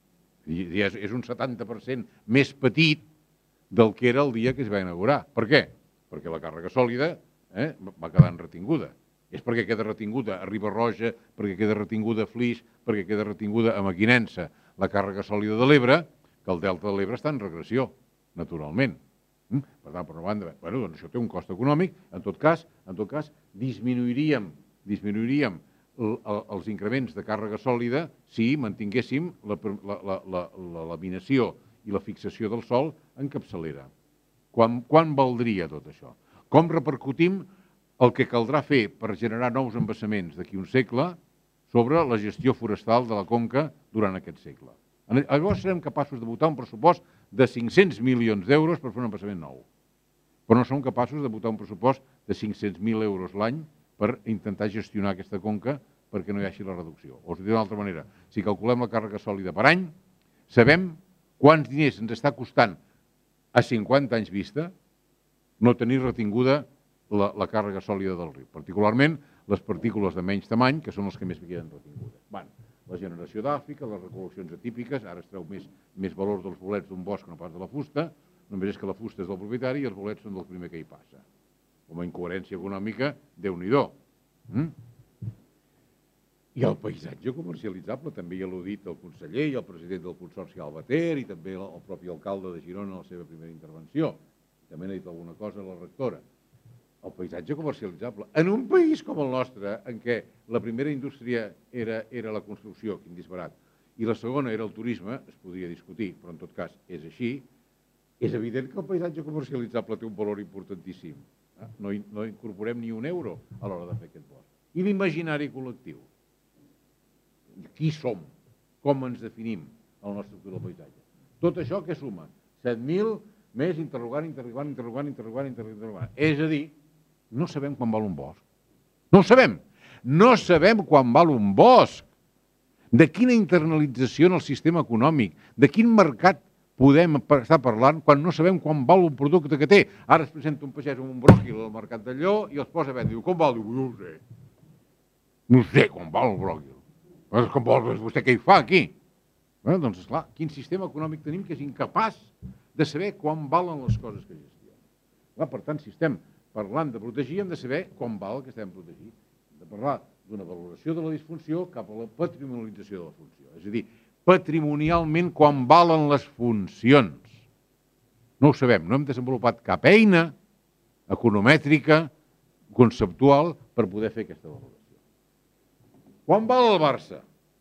És un setanta per cent més petit del que era el dia que es va inaugurar. Per què? Perquè la càrrega sòlida va quedant retinguda. És perquè queda retinguda a Riba-roja, perquè queda retinguda a Flix, perquè queda retinguda a Mequinensa la càrrega sòlida de l'Ebre, que el delta de l'Ebre està en regressió, naturalment. Per tant, per una banda, doncs això té un cost econòmic. En tot cas, en tot cas, disminuiríem disminuiríem els increments de càrrega sòlida si mantinguéssim la laminació i la fixació del sòl en capçalera. Quan, quan valdria tot això? Com repercutim el que caldrà fer per generar nous embassaments d'aquí un segle sobre la gestió forestal de la conca durant aquest segle? Llavors serem capaços de votar un pressupost de cinc-cents milions d'euros per fer un embassament nou. Però no som capaços de votar un pressupost de cinc-cents mil euros l'any per intentar gestionar aquesta conca perquè no hi hagi la reducció. O d'una altra manera, si calculem la càrrega sòlida per any, sabem quants diners ens està costant a cinquanta anys vista no tenir retinguda la, la càrrega sòlida del riu. Particularment les partícules de menys tamany, que són les que més queden retingudes. Van, la generació d'Àfrica, les recol·leccions atípiques, ara es treu més, més valor dels bolets d'un bosc que no pas de la fusta, només és que la fusta és del propietari i els bolets són del primer que hi passa. Com a incoherència econòmica, Déu-n'hi-do. Mm? I el paisatge comercialitzable, també ja l'ha dit el conseller i el president del Consorci Albater i també el propi alcalde de Girona en la seva primera intervenció. També n'ha dit alguna cosa la rectora. El paisatge comercialitzable. En un país com el nostre, en què la primera indústria era, era la construcció, quin disbarat, i la segona era el turisme, es podria discutir, però en tot cas és així, és evident que el paisatge comercialitzable té un valor importantíssim. No, no incorporem ni un euro a l'hora de fer aquest bosc. I l'imaginari col·lectiu. Qui som? Com ens definim el nostre estructura del paisatge? Tot això què suma? set mil més interrogant, interrogant, interrogant, interrogant, interrogant. És a dir, no sabem quan val un bosc. No ho sabem. No sabem quan val un bosc. De quina internalització en el sistema econòmic, de quin mercat podem estar parlant quan no sabem quan val un producte que té. Ara es presenta un pagès amb un bròquil al mercat d'allò i els posa a vendre. Diu, com val? Diu, no ho sé. No sé quan val el bròquil. Però com vol, vostè què hi fa aquí? Bé, doncs, esclar, quin sistema econòmic tenim que és incapaç de saber quan valen les coses que gestionen. Per tant, si estem parlant de protegir, hem de saber quan val el que estem protegint. Hem de parlar d'una valoració de la disfunció cap a la patrimonialització de la funció. És a dir, patrimonialment quan valen les funcions. No ho sabem, no hem desenvolupat cap eina economètrica, conceptual, per poder fer aquesta valoració. Quan val el Barça?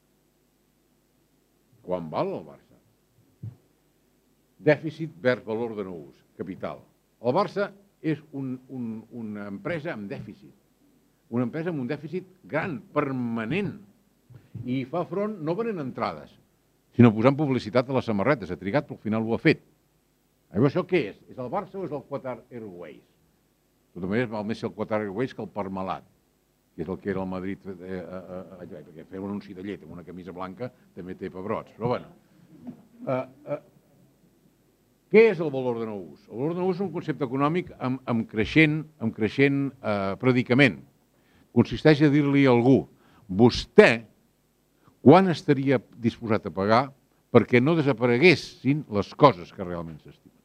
Quan val el Barça? Dèficit vers valor de no ús, capital. El Barça és un, un, una empresa amb dèficit. Una empresa amb un dèficit gran, permanent. I fa front no venent entrades, sinó posant publicitat a les samarretes. Ha trigat, però al final ho ha fet. Això què és? És el Barça o és el Qatar Airways? De tota manera, val més ser el Qatar Airways que el Parmalat, que és el que era el Madrid, eh, eh, eh, perquè fer un anunci de llet amb una camisa blanca també té pebrots. Però bueno, eh, eh, què és el valor de no ús? El valor de no ús és un concepte econòmic amb, amb creixent, amb creixent eh, predicament. Consisteix a dir-li a algú, vostè, quan estaria disposat a pagar perquè no desapareguessin les coses que realment s'estimen?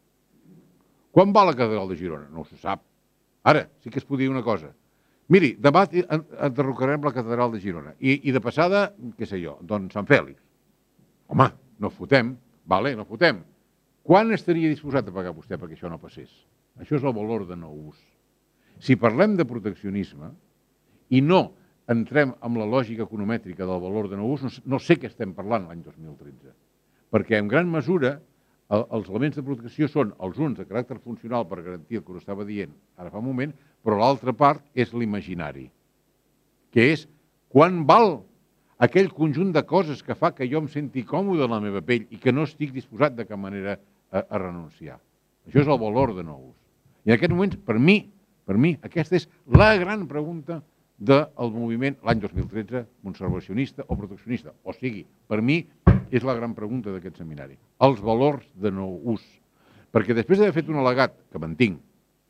Quan va la catedral de Girona? No se sap. Ara, sí que es podria dir una cosa. Miri, demà enderrocarem la catedral de Girona i, i de passada, què sé jo, doncs Sant Fèlix. Home, no fotem, vale, no fotem. Quan estaria disposat a pagar vostè perquè això no passés? Això és el valor de no ús. Si parlem de proteccionisme i no entrem amb la lògica economètrica del valor de no ús, no, no sé què estem parlant l'any dos mil tretze. Perquè en gran mesura el, els elements de protecció són els uns de caràcter funcional per garantir el que us estava dient ara fa un moment, però l'altra part és l'imaginari, que és quan val aquell conjunt de coses que fa que jo em senti còmode en la meva pell i que no estic disposat de cap manera a, a renunciar. Això és el valor de no ús. I en aquest moment, per mi, per mi, aquesta és la gran pregunta del moviment l'any dos mil tretze, conservacionista o proteccionista. O sigui, per mi, és la gran pregunta d'aquest seminari. Els valors de no ús. Perquè després d'haver fet un al·legat, que mantinc,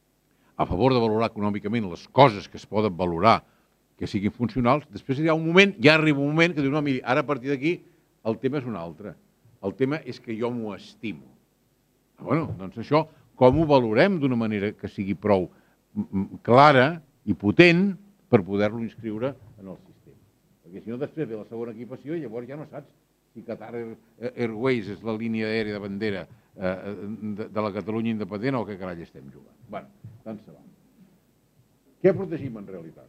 a favor de valorar econòmicament les coses que es poden valorar que siguin funcionals, després hi ha un moment, ja arriba un moment que diu, no, miri, ara a partir d'aquí el tema és un altre. El tema és que jo m'ho estimo. Ah, bueno, doncs això, com ho valorem d'una manera que sigui prou clara i potent per poder-lo inscriure en el sistema. Perquè si no, després ve la segona equipació i llavors ja no saps si Qatar Airways és la línia aèria de bandera de la Catalunya independent o què carai estem jugant. Bé, tant se va. Què protegim en realitat?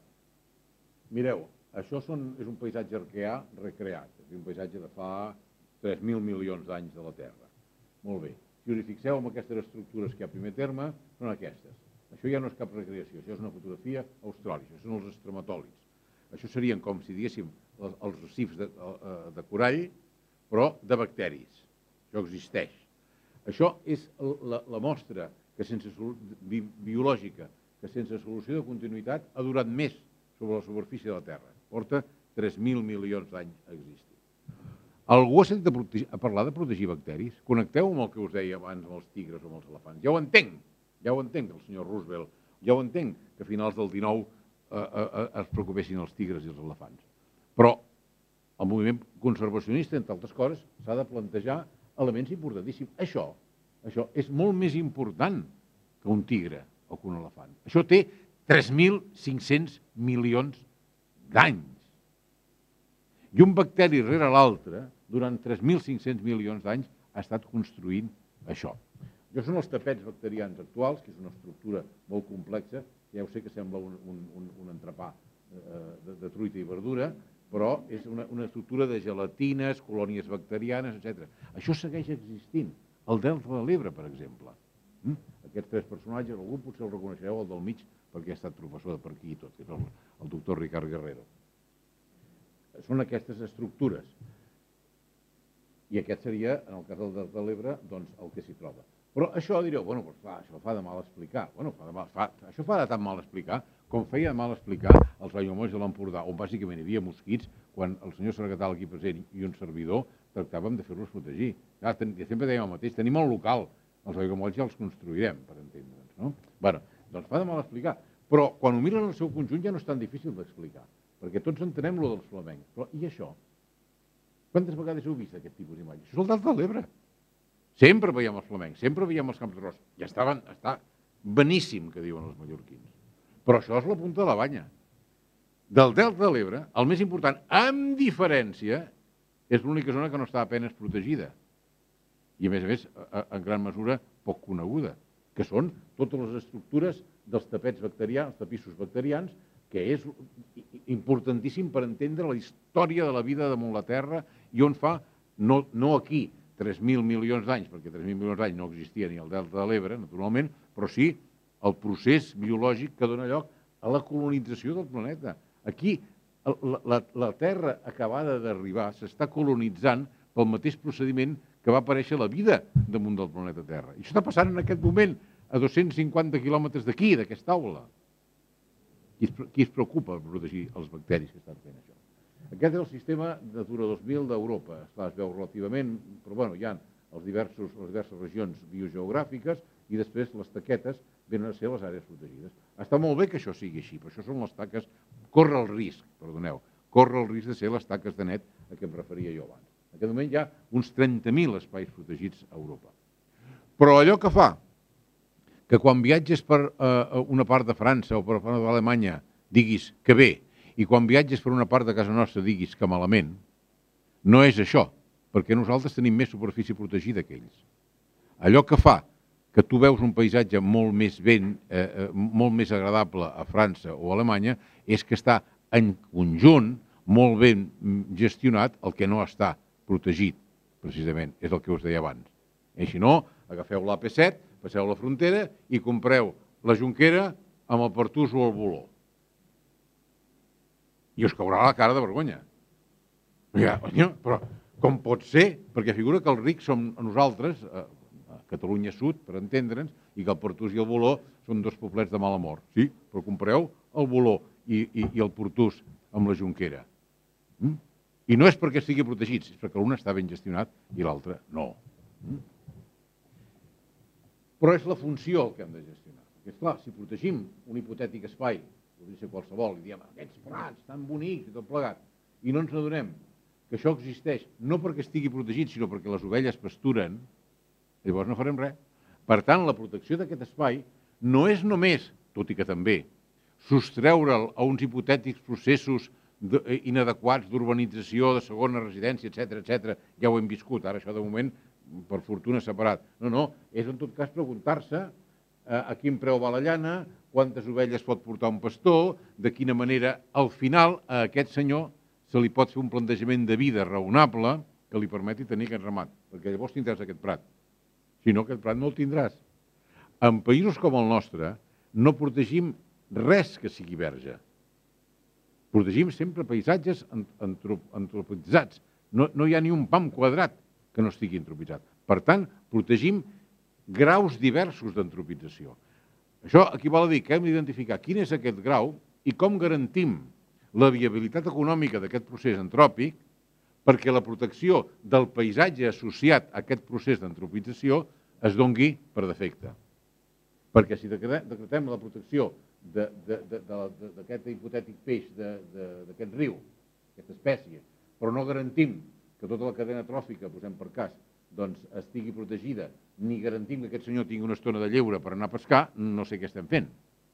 Mireu, això és un paisatge arqueà recreat, és un paisatge de fa tres mil milions d'anys de la Terra. Molt bé. Si us hi fixeu, amb aquestes estructures que hi ha a primer terme, són aquestes. Això ja no és cap recreació, això és una fotografia austràlia, això són els estrematòlids. Això serien com si diguéssim els recifs de, de corall, però de bacteris. Això existeix. Això és la, la mostra que sense, bi, biològica que sense solució de continuïtat ha durat més sobre la superfície de la Terra. Porta tres mil milions d'anys a existir. Algú ha sentit a, protegir, a parlar de protegir bacteris? Connecteu amb el que us deia abans amb els tigres o amb els elefants. Ja ho entenc, ja ho entenc, el senyor Roosevelt, ja ho entenc, que a finals del dinou eh, eh, es preocupessin els tigres i els elefants. Però el moviment conservacionista, entre altres coses, s'ha de plantejar elements importantíssims. Això, això és molt més important que un tigre o que un elefant. Això té tres mil cinc-cents milions d'anys. I un bacteri rere l'altre, durant tres mil cinc-cents milions d'anys, ha estat construint això. Jo són els tapets bacterians actuals, que és una estructura molt complexa, ja ho sé que sembla un, un, un entrepà de, de truita i verdura, però és una, una estructura de gelatines, colònies bacterianes, etcètera. Això segueix existint. El delta de l'Ebre, per exemple. Mm? Aquests tres personatges, algú potser el reconeixereu, el del mig, perquè ha estat professor de per aquí i tot, que és el, el doctor Ricard Guerrero. Són aquestes estructures. I aquest seria, en el cas del delta de l'Ebre, doncs, el que s'hi troba. Però això direu, bueno, doncs, clar, això fa de mal explicar. Bueno, fa de mal, fa, això fa de tan mal explicar com feia de mal explicar els aiguamolls de l'Empordà, on bàsicament hi havia mosquits, quan el senyor Sargatal aquí present i un servidor tractàvem de fer-los protegir. Clar, ten, sempre dèiem el mateix, tenim el local, els aiguamolls ja els construirem, per entendre'ns, no? Bé, doncs fa de mal explicar. Però quan ho miren en el seu conjunt ja no és tan difícil d'explicar, perquè tots entenem lo dels flamencs. Però i això? Quantes vegades heu vist aquest tipus d'imatges? Això és el delta de l'Ebre. Sempre veiem els flamencs, sempre veiem els camps de gros. Ja estaven, està beníssim, que diuen els mallorquins. Però això és la punta de la banya. Del delta de l'Ebre, el més important, amb diferència, és l'única zona que no està apenas protegida. I, a més a més, en gran mesura, poc coneguda, que són totes les estructures dels tapets bacterians, els tapissos bacterians, que és importantíssim per entendre la història de la vida damunt la Terra i on fa, no, no aquí, tres mil milions d'anys, perquè tres mil milions d'anys no existia ni el delta de l'Ebre, naturalment, però sí el procés biològic que dona lloc a la colonització del planeta. Aquí, la, la, la Terra acabada d'arribar s'està colonitzant pel mateix procediment que va aparèixer la vida damunt del planeta Terra. I això està passant en aquest moment a dos-cents cinquanta quilòmetres d'aquí, d'aquesta aula. Qui es, qui es preocupa per protegir els bacteris que estan fent això? Aquest és el sistema Natura dos mil d'Europa. Es veu relativament, però bueno, hi ha els diversos, les diverses regions biogeogràfiques i després les taquetes venen a ser les àrees protegides. Està molt bé que això sigui així, però això són les taques, corre el risc, perdoneu, corre el risc de ser les taques de net a què em referia jo abans. En aquest moment hi ha uns trenta mil espais protegits a Europa. Però allò que fa que quan viatges per eh, una part de França o per una part d'Alemanya diguis que bé, i quan viatges per una part de casa nostra diguis que malament, no és això, perquè nosaltres tenim més superfície protegida que ells. Allò que fa que tu veus un paisatge molt més ben, eh, molt més agradable a França o a Alemanya és que està en conjunt molt ben gestionat el que no està protegit, precisament, és el que us deia abans. I si no, agafeu l'A P set, passeu la frontera i compreu la Jonquera amb el Pertús o el Voló. I us caurà la cara de vergonya. Ja, però com pot ser? Perquè figura que els rics som nosaltres, a Catalunya Sud, per entendre'ns, i que el Pertús i el Voló són dos poblets de mala mort. Sí, però compreu el Voló i, i, i el Pertús amb la Jonquera. Mm? I no és perquè estigui protegit, és perquè l'un està ben gestionat i l'altre no. Mm? Però és la funció el que hem de gestionar. Perquè, esclar, si protegim un hipotètic espai, podria ser qualsevol, i diem aquests prats tan bonics i tot plegat, i no ens adonem que això existeix no perquè estigui protegit, sinó perquè les ovelles pasturen, llavors no farem res. Per tant, la protecció d'aquest espai no és només, tot i que també, sostreure'l a uns hipotètics processos inadequats d'urbanització, de segona residència, etcètera, etcètera. Ja ho hem viscut, ara això de moment, per fortuna, separat. No, no, és en tot cas preguntar-se a quin preu va la llana, quantes ovelles pot portar un pastor, de quina manera, al final, a aquest senyor se li pot fer un plantejament de vida raonable que li permeti tenir aquest ramat, perquè llavors tindràs aquest prat. Si no, aquest prat no el tindràs. En països com el nostre no protegim res que sigui verge. Protegim sempre paisatges antropitzats. No, no hi ha ni un pam quadrat que no estigui antropitzat. Per tant, protegim graus diversos d'antropització. Això equival a dir que hem d'identificar quin és aquest grau i com garantim la viabilitat econòmica d'aquest procés antròpic perquè la protecció del paisatge associat a aquest procés d'antropització es dongui per defecte. Perquè si decretem la protecció d'aquest hipotètic peix, d'aquest riu, aquesta espècie, però no garantim que tota la cadena tròfica, posem per cas, doncs estigui protegida, ni garantim que aquest senyor tingui una estona de lleure per anar a pescar, no sé què estem fent.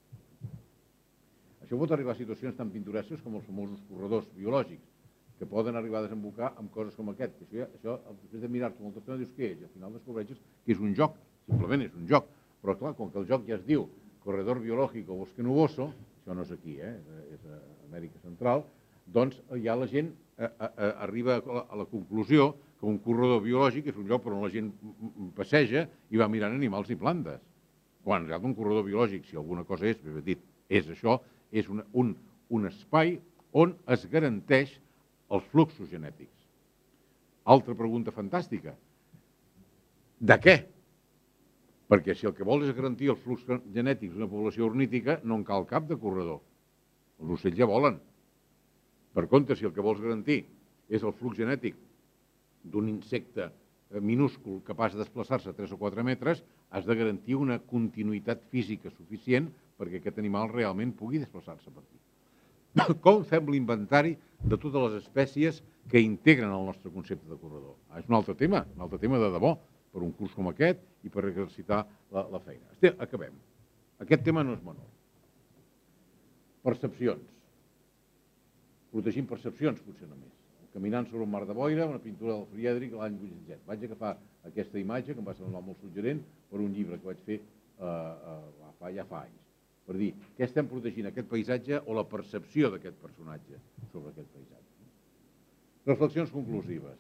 Això pot arribar a situacions tan pintoresques com els famosos corredors biològics, que poden arribar a desembocar amb coses com aquest. Això, després de mirar-t'ho molta estona, dius què és? I al final descobreixes que és un joc, simplement és un joc. Però, clar, com que el joc ja es diu corredor biològic o bosque nuboso, això no és aquí, és a Amèrica Central, doncs ja la gent arriba a la conclusió que un corredor biològic és un lloc on la gent passeja i va mirant animals i plantes. Quan en realitat un corredor biològic, si alguna cosa és, bé dit, és això, és un espai on es garanteix els fluxos genètics. Altra pregunta fantàstica. De què? Perquè si el que vols és garantir els fluxos genètics d'una població ornítica, no en cal cap de corredor. Els ocells ja volen. Per contra, si el que vols garantir és el flux genètic d'un insecte minúscul capaç de desplaçar-se a tres o quatre metres, has de garantir una continuïtat física suficient perquè aquest animal realment pugui desplaçar-se per aquí. Com fem l'inventari de totes les espècies que integren el nostre concepte de corredor? És un altre tema, un altre tema de debò, per un curs com aquest i per exercitar la feina. Acabem. Aquest tema no és menor. Percepcions. Protegim percepcions, potser només. Caminant sobre un mar de boira, una pintura del Friedrich l'any vuitanta-set. Vaig agafar aquesta imatge, que em va semblar molt suggerent, per un llibre que vaig fer ja fa anys. Per dir, què estem protegint, aquest paisatge o la percepció d'aquest personatge sobre aquest paisatge? Reflexions conclusives.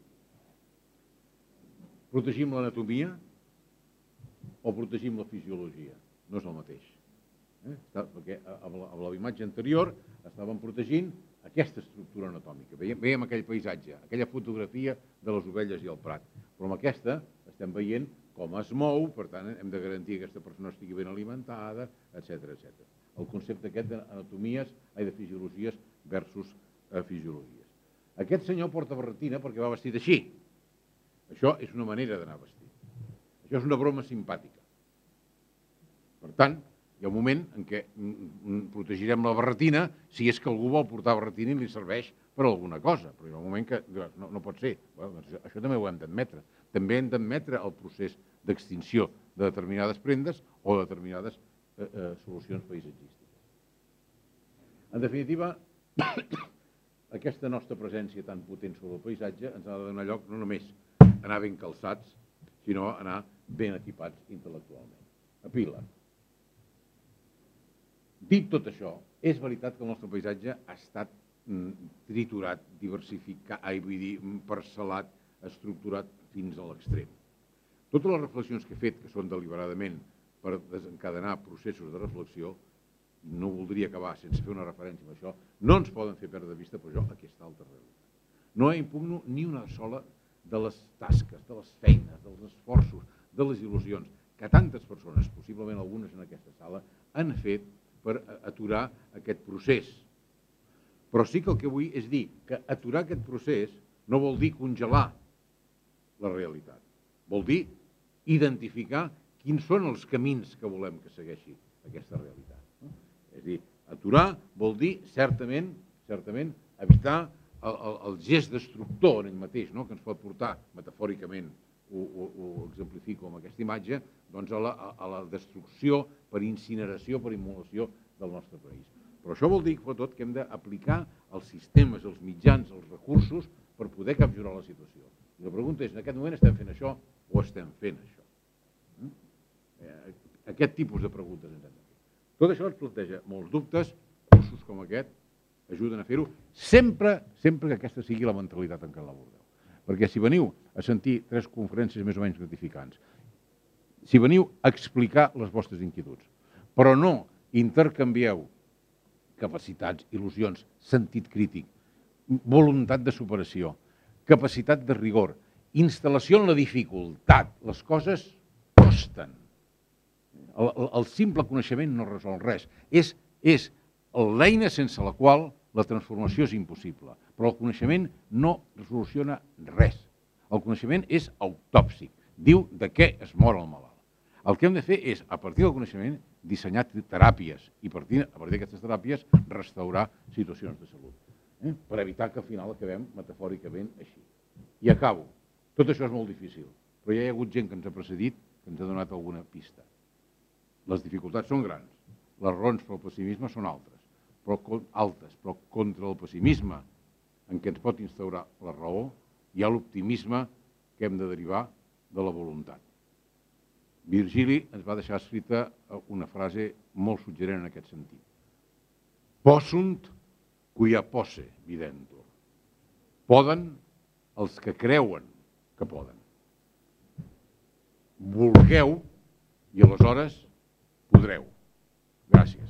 Protegim l'anatomia o protegim la fisiologia? No és el mateix. Perquè amb la imatge anterior estàvem protegint aquesta estructura anatòmica. Veiem aquell paisatge, aquella fotografia de les ovelles i el prat. Però amb aquesta estem veient com es mou, per tant hem de garantir que aquesta persona estigui ben alimentada, etcètera, etcètera. El concepte aquest d'anatomies, de fisiologies versus fisiologies. Aquest senyor porta barretina perquè va vestit així. Això és una manera d'anar vestit. Això és una broma simpàtica. Per tant, hi ha un moment en què protegirem la barretina si és que algú vol portar barretina i li serveix per alguna cosa. Però hi ha un moment que no pot ser. Això també ho hem d'admetre. També hem d'admetre el procés d'extinció de determinades prendes o de determinades solucions paisatgístiques. En definitiva, aquesta nostra presència tan potent sobre el paisatge ens ha de donar lloc no només anar ben calçats, sinó anar ben equipats intel·lectualment. Epíleg. Dit tot això, és veritat que el nostre paisatge ha estat triturat, diversificat, vull dir, parcel·lat, estructurat fins a l'extrem. Totes les reflexions que he fet, que són deliberadament per desencadenar processos de reflexió, no voldria acabar sense fer una referència a això, no ens poden fer perdre de vista, però jo, aquesta altra realitat. No impugno ni una sola de les tasques, de les feines, dels esforços, de les il·lusions que tantes persones, possiblement algunes en aquesta sala, han fet per aturar aquest procés. Però sí que el que vull és dir que aturar aquest procés no vol dir congelar la realitat. Vol dir identificar quins són els camins que volem que segueixi aquesta realitat. És a dir, aturar vol dir certament, certament, evitar el gest destructor en ell mateix, que ens pot portar, metafòricament, ho exemplifico amb aquesta imatge, a la destrucció per incineració, per immolació del nostre país. Però això vol dir, sobretot, que hem d'aplicar els sistemes, els mitjans, els recursos per poder capgirar la situació. I la pregunta és, en aquest moment estem fent això o estem fent això? Aquest tipus de preguntes ens hem de fer. Tot això ens planteja molts dubtes, cursos com aquest ajuden a fer-ho, sempre, sempre que aquesta sigui la mentalitat en què l'abordeu. Perquè si veniu a sentir tres conferències més o menys gratificants si veniu a explicar les vostres inquietuds, però no intercanvieu capacitats, il·lusions, sentit crític, voluntat de superació, capacitat de rigor, instal·lació en la dificultat. Les coses costen. El, el, el simple coneixement no resol res. És, és l'eina sense la qual la transformació és impossible. Però el coneixement no soluciona res. El coneixement és autòpsic. Diu de què es mor el malalt. El que hem de fer és, a partir del coneixement, dissenyar teràpies i a partir, a partir d'aquestes teràpies restaurar situacions de salut. Eh? Per evitar que al final acabem metafòricament així. I acabo. Tot això és molt difícil, però ja hi ha hagut gent que ens ha precedit que ens ha donat alguna pista. Les dificultats són grans, les raons pel pessimisme són altres, però altes, però contra el pessimisme en què ens pot instaurar la raó hi ha l'optimisme que hem de derivar de la voluntat. Virgili ens va deixar escrita una frase molt suggerent en aquest sentit. Possunt quia posse videntur. Poden els que creuen que poden. Vulgueu i aleshores podreu. Gràcies.